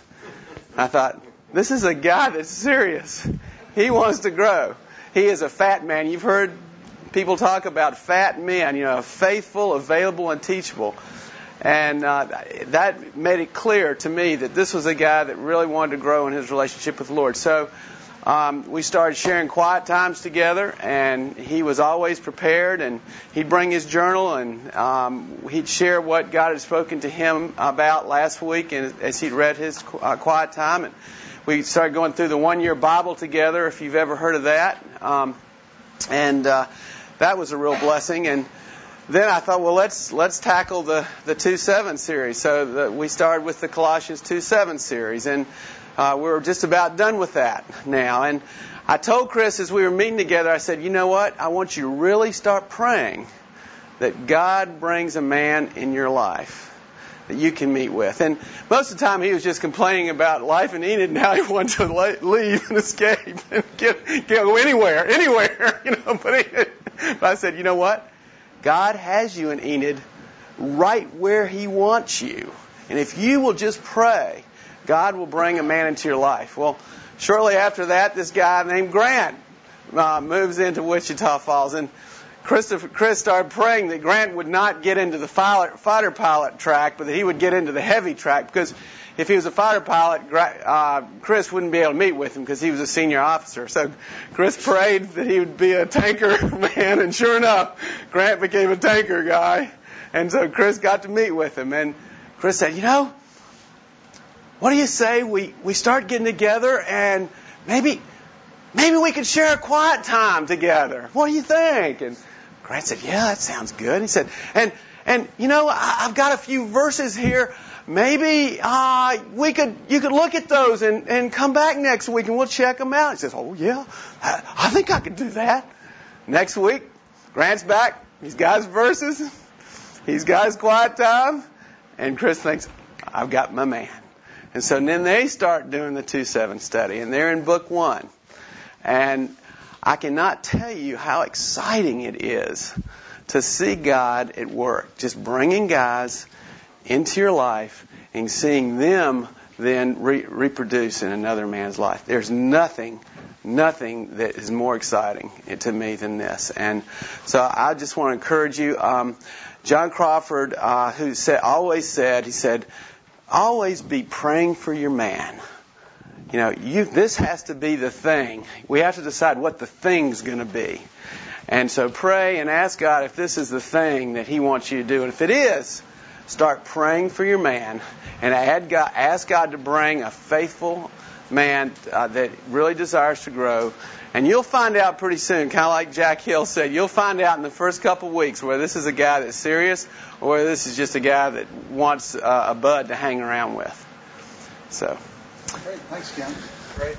I thought, this is a guy that's serious. He wants to grow. He is a fat man. You've heard people talk about fat men, you know, faithful, available, and teachable. And uh, that made it clear to me that this was a guy that really wanted to grow in his relationship with the Lord. So Um, we started sharing quiet times together, and he was always prepared, and he'd bring his journal, and um, he'd share what God had spoken to him about last week and as he'd read his uh, quiet time. And we started going through the one-year Bible together, if you've ever heard of that. Um, and uh, that was a real blessing. And then I thought, well, let's let's tackle the, the two seven series. So the, we started with the Colossians two seven series, and Uh, we're just about done with that now. And I told Chris as we were meeting together, I said, you know what? I want you to really start praying that God brings a man in your life that you can meet with. And most of the time he was just complaining about life in Enid. Now he wanted to leave and escape and get, get go anywhere, anywhere. You know, but, he, but I said, you know what? God has you in Enid right where he wants you. And if you will just pray, God will bring a man into your life. Well, shortly after that, this guy named Grant uh, moves into Wichita Falls. And Christopher, Chris started praying that Grant would not get into the fighter pilot track, but that he would get into the heavy track. Because if he was a fighter pilot, uh, Chris wouldn't be able to meet with him because he was a senior officer. So Chris prayed that he would be a tanker man. And sure enough, Grant became a tanker guy. And so Chris got to meet with him. And Chris said, you know, what do you say we, we start getting together and maybe maybe we could share a quiet time together? What do you think? And Grant said, yeah, that sounds good. He said, and And, you know, I've got a few verses here. Maybe uh, we could, you could look at those and, and come back next week and we'll check them out. He says, oh, yeah, I, I think I could do that. Next week, Grant's back. He's got his verses. He's got his quiet time. And Chris thinks, I've got my man. And so then they start doing the two seven study. And they're in book one. And I cannot tell you how exciting it is to see God at work. Just bringing guys into your life and seeing them then re- reproduce in another man's life. There's nothing, nothing that is more exciting to me than this. And so I just want to encourage you. Um, John Crawford, uh, who said, always said, he said, always be praying for your man. You know, you, this has to be the thing. We have to decide what the thing's going to be. And so pray and ask God if this is the thing that He wants you to do. And if it is, start praying for your man and add God, ask God to bring a faithful man uh, that really desires to grow. And you'll find out pretty soon, kind of like Jack Hill said, you'll find out in the first couple of weeks whether this is a guy that's serious or whether this is just a guy that wants uh, a bud to hang around with. So. Great. Thanks, Ken. Great.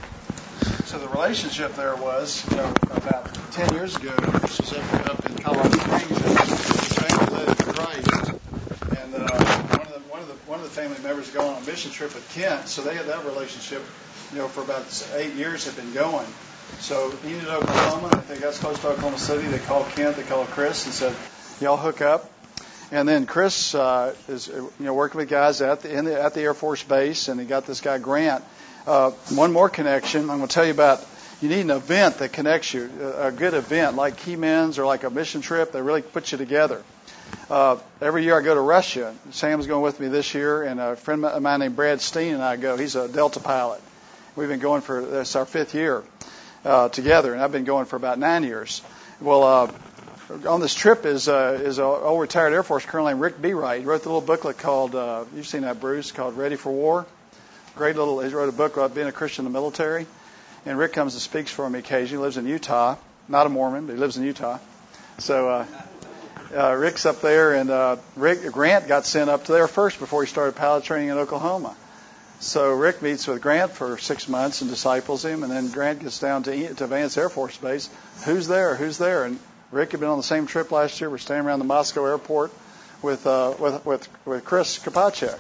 So the relationship there was, you know, about ten years ago, this was up, up in Colorado Springs, the family led to Christ. And uh, one of the one of the one of the family members going on a mission trip with Kent, so they had that relationship, you know, for about eight years had been going. So he ended up in Oklahoma, and if they got close to Oklahoma City, they called Kent, they called Chris, and said, "Y'all hook up." And then Chris uh, is, you know, working with guys at the, in the at the Air Force Base, and he got this guy Grant. Uh, one more connection I'm going to tell you about. You need an event that connects you, a, a good event like Key Men's or like a mission trip that really puts you together. Uh, every year I go to Russia. Sam's going with me this year, and a friend of mine named Brad Steen and I go. He's a Delta pilot. We've been going for this our fifth year uh, together, and I've been going for about nine years. Well, uh, on this trip is uh, is an old retired Air Force Colonel named Rick B. Wright. He wrote the little booklet called, uh, you've seen that, Bruce, called Ready for War. Great little, he wrote a book about being a Christian in the military. And Rick comes and speaks for me occasionally. He lives in Utah. Not a Mormon, but he lives in Utah. So uh, uh, Rick's up there, and uh, Rick Grant got sent up to there first before he started pilot training in Oklahoma. So Rick meets with Grant for six months and disciples him, and then Grant gets down to, to Vance Air Force Base. Who's there? Who's there? And Rick had been on the same trip last year. We're standing around the Moscow airport with uh, with, with with Chris Kopacek.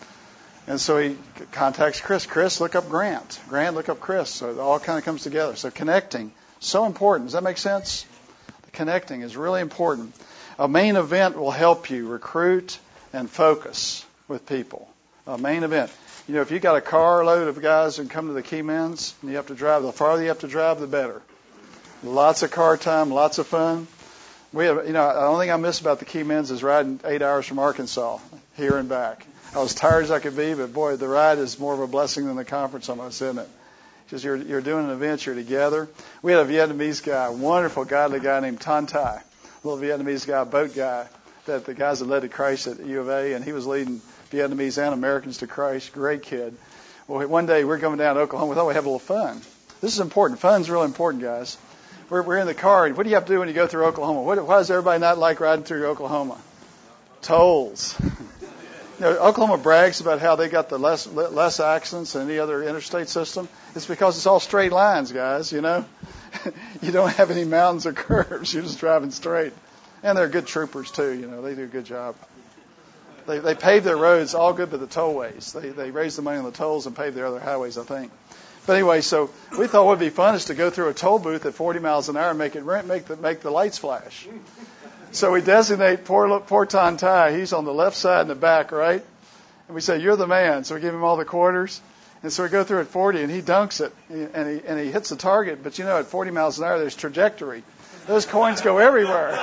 And so he contacts Chris. Chris, look up Grant. Grant, look up Chris. So it all kind of comes together. So connecting, so important. Does that make sense? The connecting is really important. A main event will help you recruit and focus with people. A main event. You know, if you got a car load of guys who come to the Key Men's and you have to drive, the farther you have to drive, the better. Lots of car time, lots of fun. We have, you know, the only thing I miss about the Key Men's is riding eight hours from Arkansas, here and back. I was tired as I could be, but boy, the ride is more of a blessing than the conference almost, isn't it? Just you're, you're doing an event, you're together. We had a Vietnamese guy, a wonderful godly guy named Tan Tai, a little Vietnamese guy, boat guy, that the guys that led to Christ at U of A, and he was leading Vietnamese and Americans to Christ. Great kid. Well, one day we're coming down to Oklahoma. We thought we'd have a little fun. This is important. Fun's really important, guys. We're, we're in the car. What do you have to do when you go through Oklahoma? What, why does everybody not like riding through Oklahoma? Tolls. You know, Oklahoma brags about how they got the less less accidents than any other interstate system. It's because it's all straight lines, guys, you know. You don't have any mountains or curves. You're just driving straight. And they're good troopers, too. You know, they do a good job. They they pave their roads, all good but the tollways. They they raise the money on the tolls and pave their other highways, I think. But anyway, so we thought what would be fun is to go through a toll booth at forty miles an hour and make it make the make the lights flash. So we designate poor, poor Tan Tai. He's on the left side and the back, right? And we say, you're the man. So we give him all the quarters. And so we go through at forty, and he dunks it, and he, and he hits the target. But, you know, at forty miles an hour, there's trajectory. Those coins go everywhere.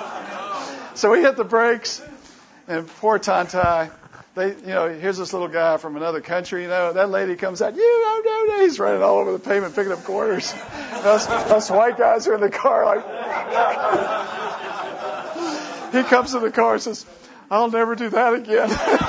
So we hit the brakes, and poor Tan Tai, they, you know, here's this little guy from another country, you know, that lady comes out, you don't know, no, he's running all over the pavement picking up quarters. Us, us white guys are in the car like... He comes to the car and says, I'll never do that again.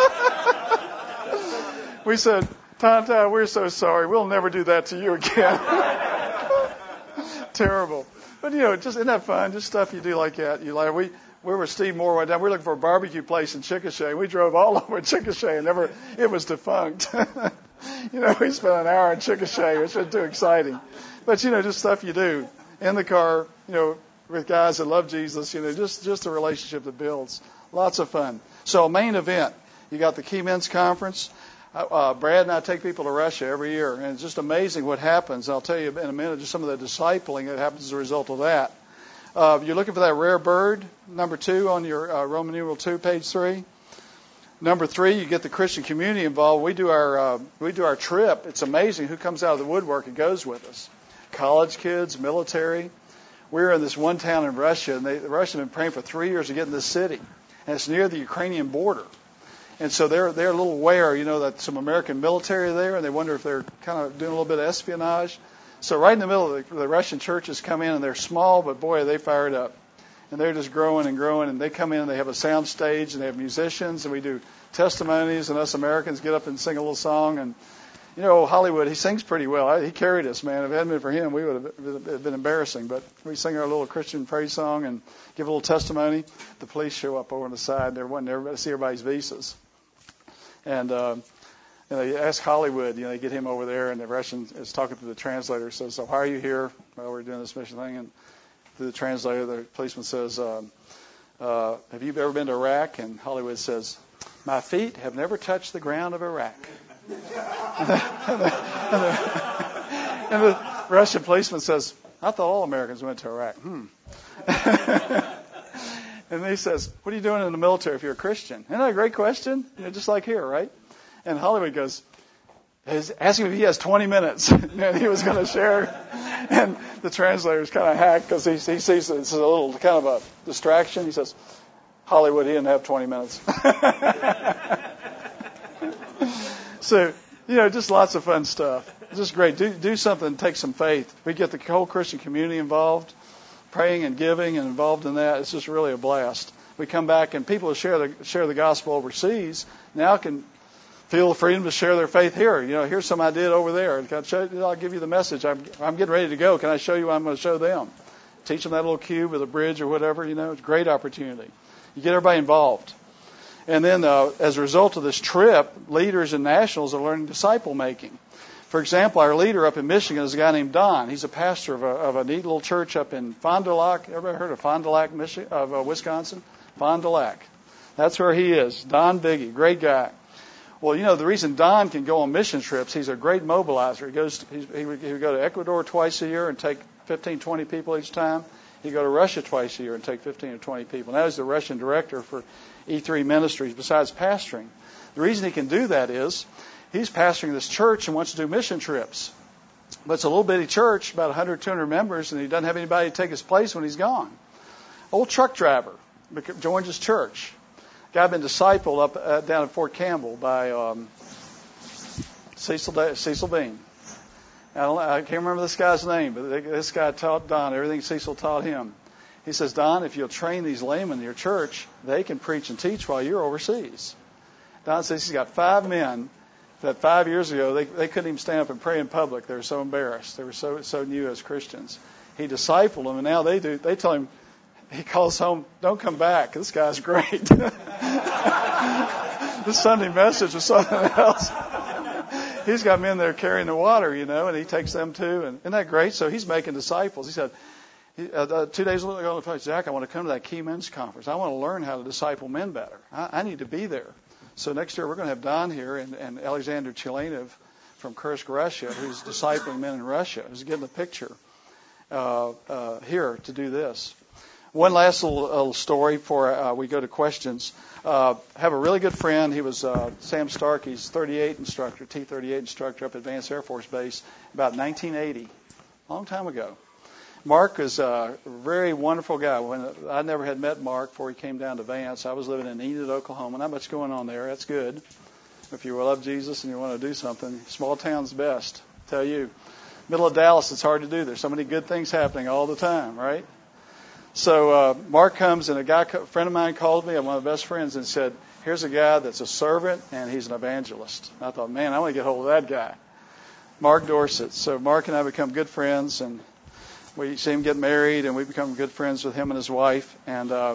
We said, Tan Tai, we're so sorry. We'll never do that to you again. Terrible. But, you know, just isn't that fun? Just stuff you do like that. You like we we were with Steve Moore one time. We were looking for a barbecue place in Chickasha. We drove all over Chickasha and never, it was defunct. You know, we spent an hour in Chickasha, which was too exciting. But, you know, just stuff you do in the car, you know, with guys that love Jesus, you know, just, just a relationship that builds. Lots of fun. So a main event, you got the Key Men's Conference. Uh, Brad and I take people to Russia every year, and it's just amazing what happens. I'll tell you in a minute just some of the discipling that happens as a result of that. Uh, you're looking for that rare bird, number two on your uh, Roman numeral two, page three. Number three, you get the Christian community involved. We do our uh, we do our trip. It's amazing who comes out of the woodwork and goes with us. College kids, military. We were in this one town in Russia, and they, the Russians have been praying for three years to get in this city, and it's near the Ukrainian border. And so they're they're a little aware, you know, that some American military are there, and they wonder if they're kind of doing a little bit of espionage. So right in the middle of the, the Russian churches come in, and they're small, but boy, they fired up. And they're just growing and growing, and they come in, and they have a sound stage, and they have musicians, and we do testimonies, and us Americans get up and sing a little song. And, you know, Hollywood, he sings pretty well. He carried us, man. If it hadn't been for him, we would have been embarrassing. But we sing our little Christian praise song and give a little testimony. The police show up over on the side. They're wanting everybody to see everybody's visas. And uh, you know, you ask Hollywood, you know, they get him over there, and the Russian is talking to the translator. Says, "So why are you here?" Well, we're doing this mission thing. And to the translator, the policeman says, um, uh, "Have you ever been to Iraq?" And Hollywood says, "My feet have never touched the ground of Iraq." and, the, and, the, and, the, and the Russian policeman says, "I thought all Americans went to Iraq." Hmm. And he says, "What are you doing in the military if you're a Christian?" Isn't that a great question? You know, just like here, right? And Hollywood goes, ask him if he has twenty minutes. And he was going to share. And the translator's kind of hacked because he, he sees it's a little kind of a distraction. He says, "Hollywood, he didn't have twenty minutes." So, you know, just lots of fun stuff. Just great. Do, do something, take some faith. We get the whole Christian community involved, praying and giving and involved in that. It's just really a blast. We come back and people who share the, share the gospel overseas now can feel the freedom to share their faith here. You know, here's something I did over there. Can I show you? I'll give you the message. I'm, I'm getting ready to go. Can I show you what I'm going to show them? Teach them that little cube with a bridge or whatever. You know, it's a great opportunity. You get everybody involved. And then uh, as a result of this trip, leaders and nationals are learning disciple making. For example, our leader up in Michigan is a guy named Don. He's a pastor of a, of a neat little church up in Fond du Lac. Everybody heard of Fond du Lac, Michigan, of uh, Wisconsin? Fond du Lac. That's where he is. Don Biggie, great guy. Well, you know, the reason Don can go on mission trips, he's a great mobilizer. He goes, to, he, he would go to Ecuador twice a year and take fifteen, twenty people each time. He'd go to Russia twice a year and take fifteen or twenty people. Now he's the Russian director for E three Ministries besides pastoring. The reason he can do that is he's pastoring this church and wants to do mission trips. But it's a little bitty church, about one hundred, two hundred members, and he doesn't have anybody to take his place when he's gone. Old truck driver joins his church. Guy been discipled up uh, down at Fort Campbell by um, Cecil Cecil Bean. I, don't, I can't remember this guy's name, but this guy taught Don everything Cecil taught him. He says, "Don, if you'll train these laymen in your church, they can preach and teach while you're overseas." Don says he's got five men that five years ago they, they couldn't even stand up and pray in public. They were so embarrassed. They were so so new as Christians. He discipled them, and now they do. They tell him. He calls home, "Don't come back. This guy's great." This Sunday message was something else. He's got men there carrying the water, you know, and he takes them too. And isn't that great? So he's making disciples. He said, he, uh, uh, two days ago on the phone, "Jack, I want to come to that Key Men's Conference. I want to learn how to disciple men better. I, I need to be there." So next year we're going to have Don here and, and Alexander Chilenov from Kursk, Russia, who's discipling men in Russia, who's getting the picture uh, uh, here to do this. One last little, little story before uh, we go to questions. Uh, have a really good friend. He was uh, Sam Stark. He's thirty-eight instructor, T thirty-eight instructor up at Vance Air Force Base about nineteen eighty, a long time ago. Mark is a very wonderful guy. When I never had met Mark before he came down to Vance. I was living in Enid, Oklahoma. Not much going on there. That's good. If you love Jesus and you want to do something, small town's best. I tell you, middle of Dallas, it's hard to do. There's so many good things happening all the time, right? So uh, Mark comes, and a guy, a friend of mine called me, I'm one of my best friends, and said, "Here's a guy that's a servant, and he's an evangelist." And I thought, man, I want to get hold of that guy. Mark Dorset. So Mark and I become good friends, and we see him get married, and we become good friends with him and his wife. And uh,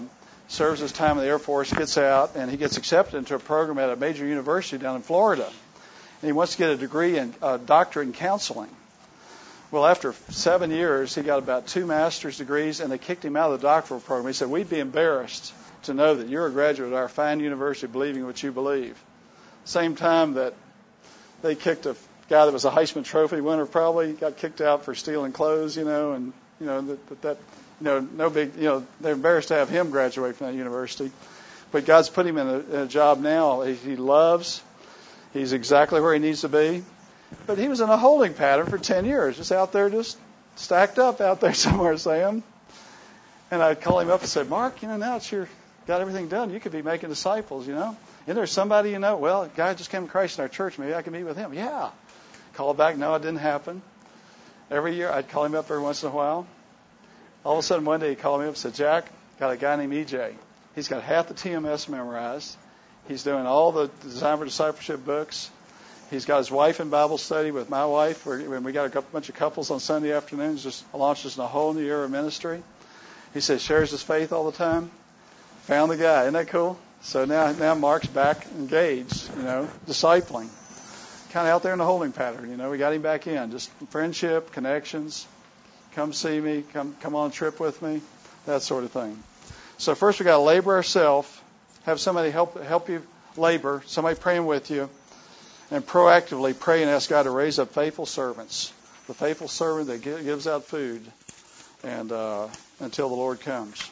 serves his time in the Air Force, gets out, and he gets accepted into a program at a major university down in Florida. And he wants to get a degree in uh, doctorate in counseling. Well, after seven years, he got about two master's degrees, and they kicked him out of the doctoral program. He said, we'd be embarrassed to know that you're a graduate of our fine university believing what you believe. Same time that they kicked a guy that was a Heisman Trophy winner, probably got kicked out for stealing clothes, you know, and, you know, that, that, that you know, no big, you know, they're embarrassed to have him graduate from that university. But God's put him in a, in a job now he, he loves. He's exactly where he needs to be. But he was in a holding pattern for ten years, just out there, just stacked up out there somewhere, Sam. And I'd call him up and say, Mark, you know, now that you've got everything done, you could be making disciples, you know. Isn't there somebody you know? Well, a guy just came to Christ in our church. Maybe I can meet with him. Yeah. Call back. No, it didn't happen. Every year I'd call him up every once in a while. All of a sudden one day he called me up and said, Jack, got a guy named E J. He's got half the T M S memorized. He's doing all the Design for Discipleship books. He's got his wife in Bible study with my wife. When we got a couple, bunch of couples on Sunday afternoons, just launched us in a whole new era of ministry. He says shares his faith all the time. Found the guy. Isn't that cool? So now, now Mark's back engaged, you know, discipling. Kind of out there in the holding pattern, you know. We got him back in. Just friendship, connections. Come see me. Come come on a trip with me. That sort of thing. So first we got to labor ourselves. Have somebody help help you labor. Somebody praying with you. And proactively pray and ask God to raise up faithful servants. The faithful servant that gives out food and uh, until the Lord comes.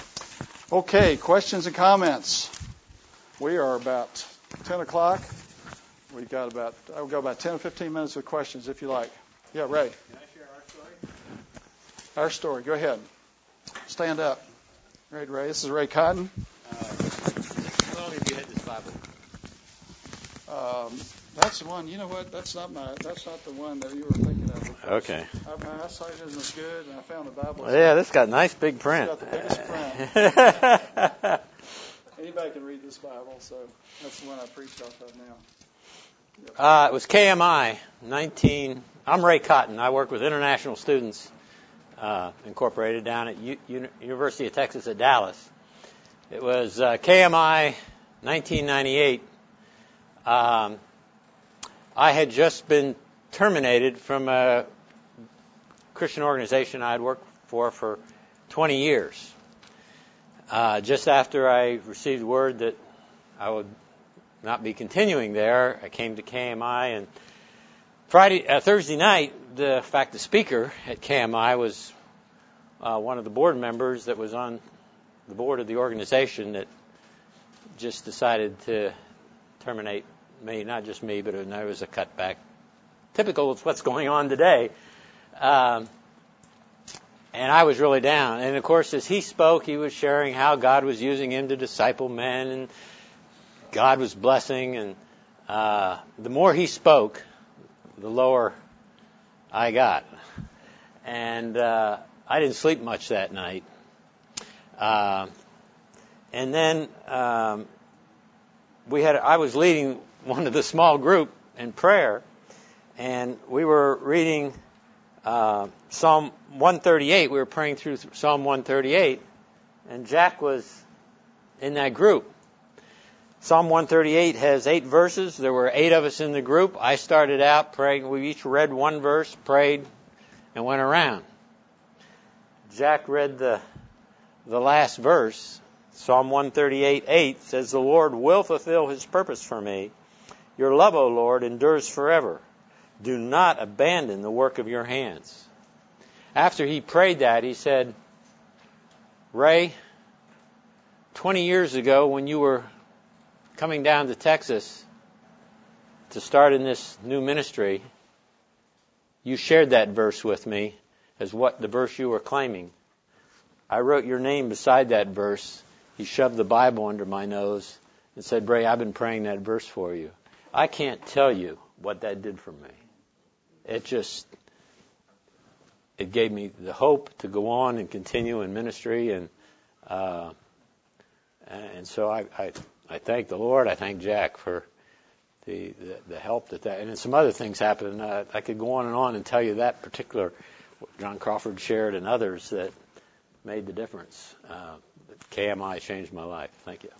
Okay, questions and comments. We are about ten o'clock. We've got about, I've got about ten or fifteen minutes of questions if you like. Yeah, Ray. Can I share our story? Our story. Go ahead. Stand up. All right, Ray. This is Ray Cotton. Uh, how long have you had this Bible? Um, that's the one. You know what? That's not my. That's not the one that you were thinking of. Okay. I, my eyesight isn't as good, and I found the Bible. Well, yeah, this got nice big print. It's got the biggest print. Anybody can read this Bible, so that's the one I preached off of now. Yep. Uh, it was K M I, nineteen. I'm Ray Cotton. I work with International Students uh, Incorporated down at U- Uni- University of Texas at Dallas. It was uh, K M I, nineteen ninety-eight. Um, I had just been terminated from a Christian organization I had worked for for twenty years. Uh, just after I received word that I would not be continuing there, I came to K M I, and Friday, uh, Thursday night, the in fact the speaker at K M I was uh, one of the board members that was on the board of the organization that just decided to terminate me, not just me, but there was a cutback, typical of what's going on today. Um, and I was really down. And of course, as he spoke, he was sharing how God was using him to disciple men, and God was blessing. And uh, the more he spoke, the lower I got. And uh, I didn't sleep much that night. Uh, and then um, we had. I was leading one of the small group in prayer, and we were reading uh, Psalm one thirty-eight. We were praying through Psalm one thirty-eight, and Jack was in that group. Psalm one thirty-eight has eight verses. There were eight of us in the group. I started out praying. We each read one verse, prayed, and went around. Jack read the the last verse. Psalm one thirty-eight eight says, "The Lord will fulfill His purpose for me. Your love, O Lord, endures forever. Do not abandon the work of your hands." After he prayed that, he said, "Ray, twenty years ago when you were coming down to Texas to start in this new ministry, you shared that verse with me as what the verse you were claiming. I wrote your name beside that verse." He shoved the Bible under my nose and said, "Ray, I've been praying that verse for you." I can't tell you what that did for me. It just, it gave me the hope to go on and continue in ministry. And uh, and so I, I I thank the Lord. I thank Jack for the, the, the help that that, and then some other things happened. Uh, I could go on and on and tell you that particular, what John Crawford shared and others that made the difference. Uh, K M I changed my life. Thank you.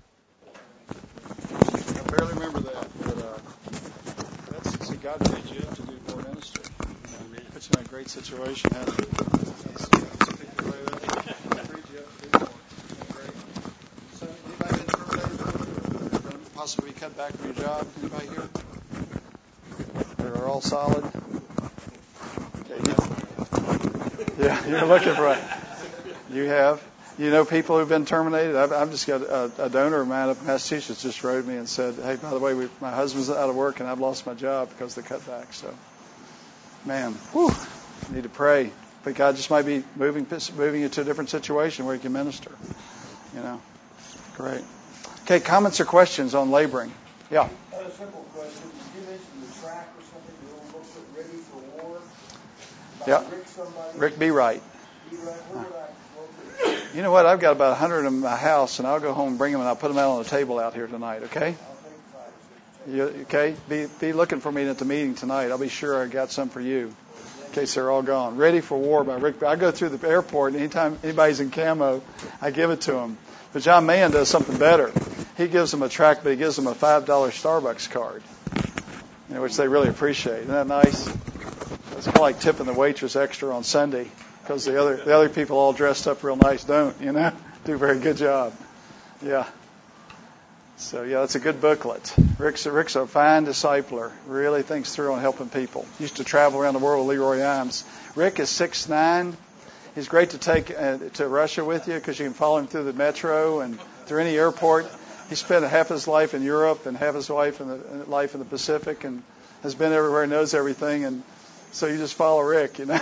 I barely remember that, but uh, that's, see, God made you up to do more ministry. You know, puts you in a great situation, hasn't He? That's, that's particularly way that freed you up to do more. Great. So, anybody been terminated? Or possibly cut back from your job? Anybody here? They're all solid. Okay. Yeah, you're looking for it. You have. You know people who've been terminated? I've, I've just got a, a donor of mine up in Massachusetts just wrote me and said, hey, by the way, we, my husband's out of work and I've lost my job because of the cutback. So, man, whew, need to pray. But God just might be moving moving you to a different situation where you can minister. You know, great. Okay, comments or questions on laboring? Yeah. I have a simple question. Did you mention the track or something, the little booklet, Ready for War? Yeah. Rick somebody? Rick B. Wright. B. Wright. Where would I locate? You know what? I've got about a hundred in my house, and I'll go home and bring them, and I'll put them out on the table out here tonight. Okay? You, okay? Be be looking for me at the meeting tonight. I'll be sure I got some for you, in case they're all gone. Ready for War by Rick. I go through the airport, and anytime anybody's in camo, I give it to them. But John Mann does something better. He gives them a tract, but he gives them a five dollar Starbucks card, you know, which they really appreciate. Isn't that nice? It's kind of like tipping the waitress extra on Sunday. Because the other the other people all dressed up real nice don't, you know, do a very good job. Yeah. So yeah, that's a good booklet. Rick's Rick's a fine discipler. Really thinks through on helping people. Used to travel around the world with Leroy Imes. Rick is six nine. He's great to take uh, to Russia with you because you can follow him through the metro and through any airport. He spent half his life in Europe and half his life in the life in the Pacific and has been everywhere, knows everything, and so you just follow Rick, you know.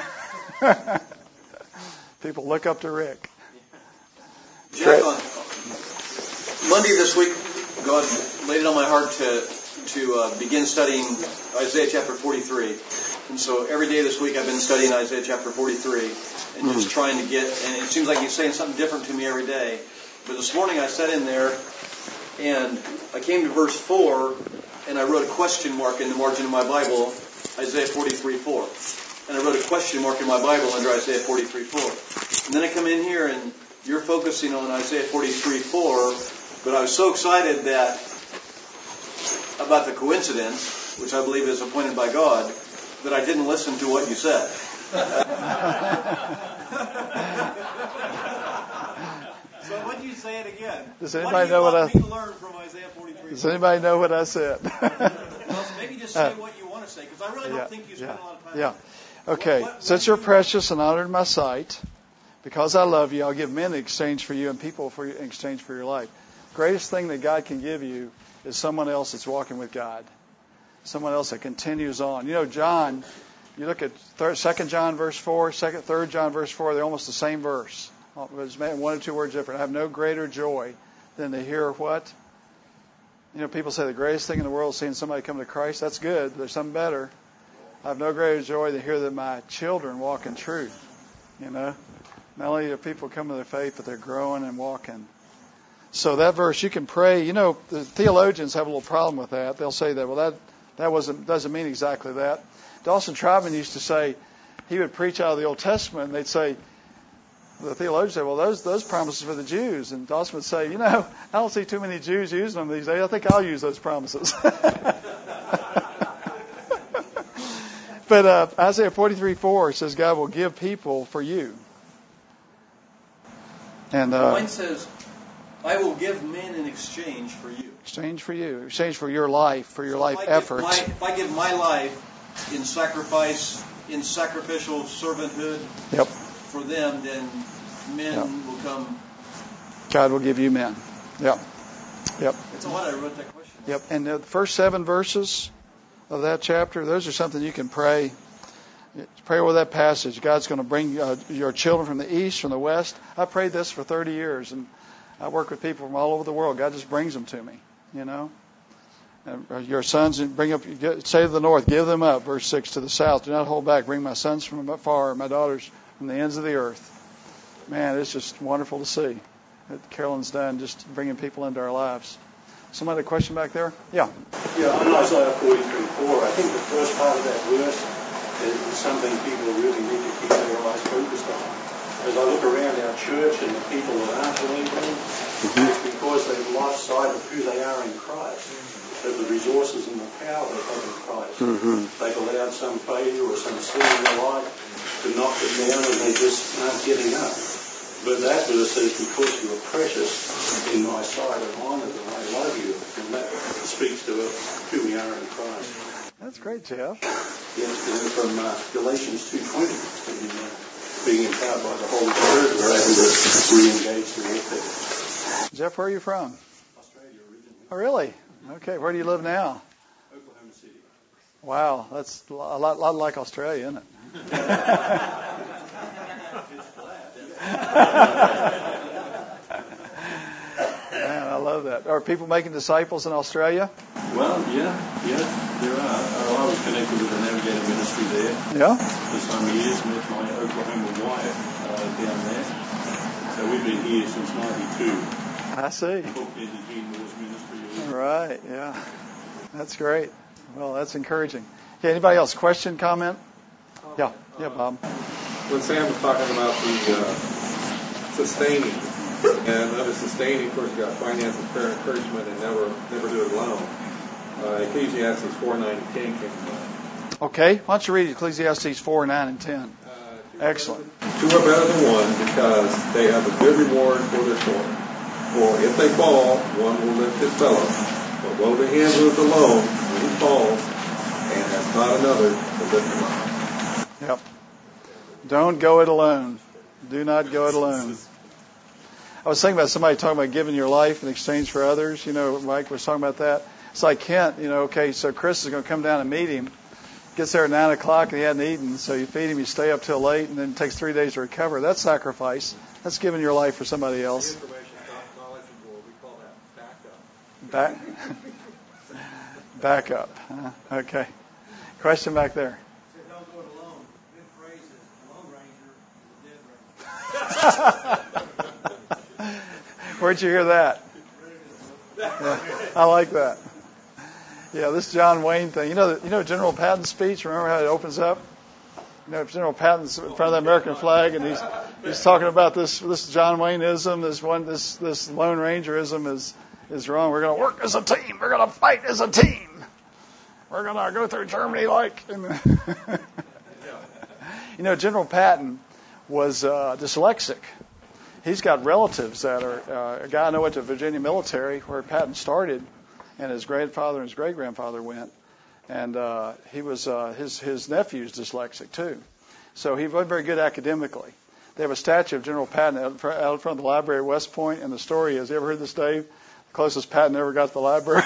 People look up to Rick. Jack, on Monday this week, God laid it on my heart to to uh, begin studying Isaiah chapter forty-three. And so every day this week I've been studying Isaiah chapter forty-three and just trying to get, and it seems like he's saying something different to me every day. But this morning I sat in there and I came to verse four and I wrote a question mark in the margin of my Bible, Isaiah forty-three four. And I wrote a question mark in my Bible under Isaiah forty-three four. And then I come in here and you're focusing on Isaiah forty-three four, but I was so excited that about the coincidence, which I believe is appointed by God, that I didn't listen to what you said. So why don't you say it again? Does anybody know what I? What do you want me to learn from Isaiah forty-three? Does anybody know what I said? Well, maybe just say what you want to say, because I really don't yeah, think you spend yeah, a lot of time. Yeah. On it. Okay. What, what, Since you're precious and honored in my sight, because I love you, I'll give men in exchange for you and people for in exchange for your life. Greatest thing that God can give you is someone else that's walking with God. Someone else that continues on. You know, John, you look at third, Second John verse four, Second, Third John verse four, they're almost the same verse. It's one or two words different. I have no greater joy than to hear what? You know, people say the greatest thing in the world is seeing somebody come to Christ. That's good, but there's something better. I have no greater joy than to hear that my children walk in truth. You know, not only are people coming to their faith, but they're growing and walking. So that verse, you can pray. You know, the theologians have a little problem with that. They'll say that, well, that that wasn't doesn't mean exactly that. Dawson Trotman used to say, he would preach out of the Old Testament, and they'd say, the theologians say, well, those those promises for the Jews. And Dawson would say, you know, I don't see too many Jews using them these days. I think I'll use those promises. But uh, Isaiah forty-three four says God will give people for you. And uh, mine says, I will give men in exchange for you. Exchange for you. Exchange for your life, for your so life if efforts. My, if I give my life in sacrifice, in sacrificial servanthood yep. for them, then men yep. will come. God will give you men. Yep. Yep. That's why I wrote that question. Yep. And the first seven verses of that chapter, those are something you can pray. Pray over that passage. God's going to bring uh, your children from the east, from the west. I prayed this for thirty years, and I work with people from all over the world. God just brings them to me, you know. And your sons, bring up, say to the north, give them up. Verse six, to the south, do not hold back. Bring my sons from afar, my daughters from the ends of the earth. Man, it's just wonderful to see what Carolyn's done, just bringing people into our lives. Somebody a question back there? Yeah. Yeah, on Isaiah forty-three four, I think the first part of that verse is something people really need to keep their eyes focused on. as I look around our church and the people that aren't believing, mm-hmm. it's because they've lost sight of who they are in Christ, of the resources and the power they have in Christ. Mm-hmm. They've allowed some failure or some sin in their life to knock them down, and they just aren't getting up. But that verse says, because you are precious in my sight and honoured, and I love you. And that speaks to who we are in Christ. That's great, Jeff. Yes, and from uh, Galatians two twenty, and, uh, being empowered by the Holy Spirit, we're able to re-engage the warfare. Jeff, where are you from? Australia originally. Oh, really? Okay, where do you live now? Oklahoma City. Wow, that's a lot, lot like Australia, isn't it? Man, I love that. Are people making disciples in Australia? Well, yeah, yeah, there are. Uh, I was connected with the Navigator ministry there Yeah. for some years, met my Oklahoma wife uh, down there. So we've been here since ninety-two. I see. Booked into Gene Moore's ministry. Right, yeah. That's great. Well, that's encouraging. Okay, anybody else? Question, comment? Yeah, yeah, Bob. When Sam was talking about the uh, sustaining, and under sustaining, of course, you got finances, prayer, encouragement, and never never do it alone. Uh, Ecclesiastes four, nine, and ten came to mind. Okay, why don't you read Ecclesiastes four, nine, and ten? Uh, Excellent. Two are better than one because they have a good reward for their toil. For if they fall, one will lift his fellow. But woe to him who is alone when he falls and has not another to lift him up. Yep. Don't go it alone. Do not go it alone. I was thinking about somebody talking about giving your life in exchange for others. You know, Mike was talking about that. It's like Kent, you know, okay, so Chris is going to come down and meet him. Gets there at nine o'clock and he hadn't eaten, so you feed him, you stay up till late, and then it takes three days to recover. That's sacrifice. That's giving your life for somebody else. Back, back up. Uh, okay. Question back there. Don't go it alone. Good phrase is Lone Ranger, Dead Ranger. Where'd you hear that? Yeah, I like that. Yeah, this John Wayne thing. You know, you know General Patton's speech. Remember how it opens up? You know, General Patton's in front of the American flag, and he's he's talking about this this John Wayneism, this one, this this Lone Rangerism is is wrong. We're going to work as a team. We're going to fight as a team. We're going to go through Germany like. You know, General Patton was uh, dyslexic. He's got relatives that are, uh, a guy I know went to Virginia military where Patton started, and his grandfather and his great-grandfather went. And uh, he was, uh, his, his nephew's dyslexic too. So he wasn't very good academically. They have a statue of General Patton out in front of the library at West Point, and the story is, you ever heard this, Dave? The closest Patton ever got to the library.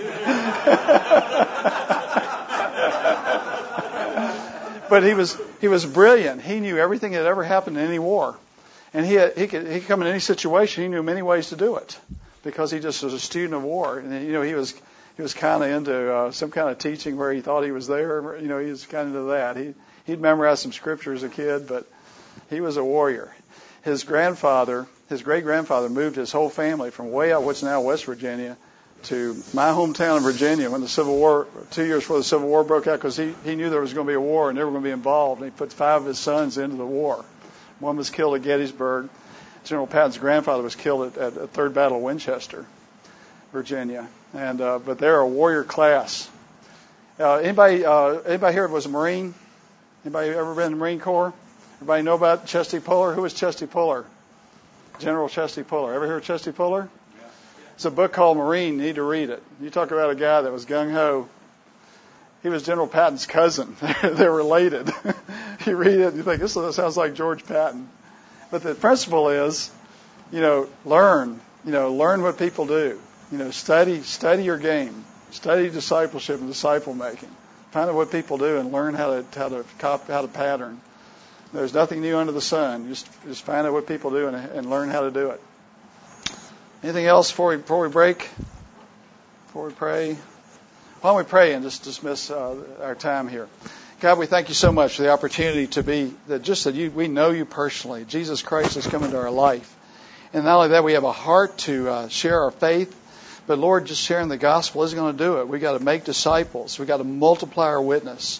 But he was, he was brilliant. He knew everything that had ever happened in any war. And he had, he could he could come in any situation. He knew many ways to do it because he just was a student of war. And you know he was he was kind of into uh, some kind of teaching where he thought he was there. You know he was kind of into that. He he'd memorized some scripture as a kid, but he was a warrior. His grandfather, his great grandfather, moved his whole family from way out what's now West Virginia to my hometown of Virginia when the Civil War, two years before the Civil War broke out, because he he knew there was going to be a war and they were going to be involved. And he put five of his sons into the war. One was killed at Gettysburg. General Patton's grandfather was killed at, at the Third Battle of Winchester, Virginia. And uh, but they're a warrior class. Uh, anybody uh, anybody here was a Marine? Anybody ever been in the Marine Corps? Everybody know about Chesty Puller? Who was Chesty Puller? General Chesty Puller. Ever hear of Chesty Puller? Yeah. It's a book called Marine. You need to read it. You talk about a guy that was gung-ho. He was General Patton's cousin. They're related. You read it and you think, this sounds like George Patton. But the principle is, you know, learn. You know, learn what people do. You know, study study your game. Study discipleship and disciple making. Find out what people do and learn how to how to cop, how to pattern. There's nothing new under the sun. Just just find out what people do and, and learn how to do it. Anything else before we before we break? Before we pray? Why don't we pray and just dismiss uh, our time here? God, we thank you so much for the opportunity to be, that just that you, we know you personally. Jesus Christ has come into our life. And not only that, we have a heart to uh, share our faith. But Lord, just sharing the gospel isn't going to do it. We've got to make disciples. We've got to multiply our witness.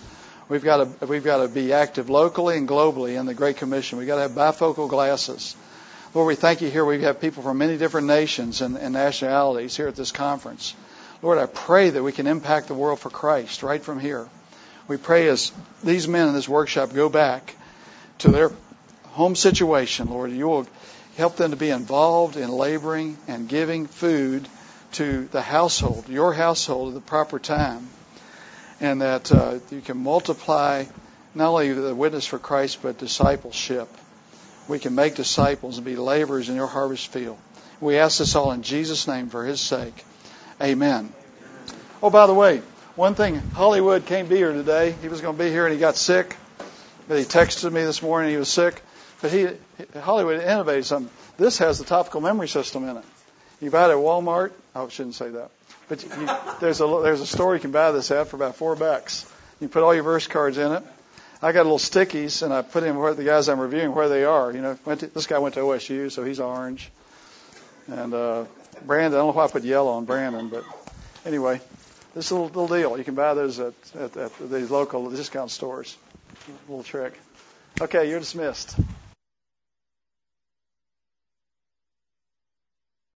We've got to we've got to be active locally and globally in the Great Commission. We've got to have bifocal glasses. Lord, we thank you here. We have people from many different nations and, and nationalities here at this conference. Lord, I pray that we can impact the world for Christ right from here. We pray as these men in this workshop go back to their home situation, Lord, you will help them to be involved in laboring and giving food to the household, your household, at the proper time. And that uh, you can multiply not only the witness for Christ, but discipleship. We can make disciples and be laborers in your harvest field. We ask this all in Jesus' name for his sake. Amen. Oh, by the way, one thing, Hollywood can't be here today. He was going to be here and he got sick. But he texted me this morning he was sick. But he, Hollywood innovated something. This has the topical memory system in it. You buy it at Walmart. Oh, I shouldn't say that. But you, there's a there's a store you can buy this at for about four bucks. You put all your verse cards in it. I got little stickies, and I put in where the guys I'm reviewing where they are. You know, went to, this guy went to O S U, so he's orange. And uh, Brandon, I don't know why I put yellow on Brandon, but anyway, this is a little, little deal. You can buy those at, at, at these local discount stores. A little trick. Okay, you're dismissed.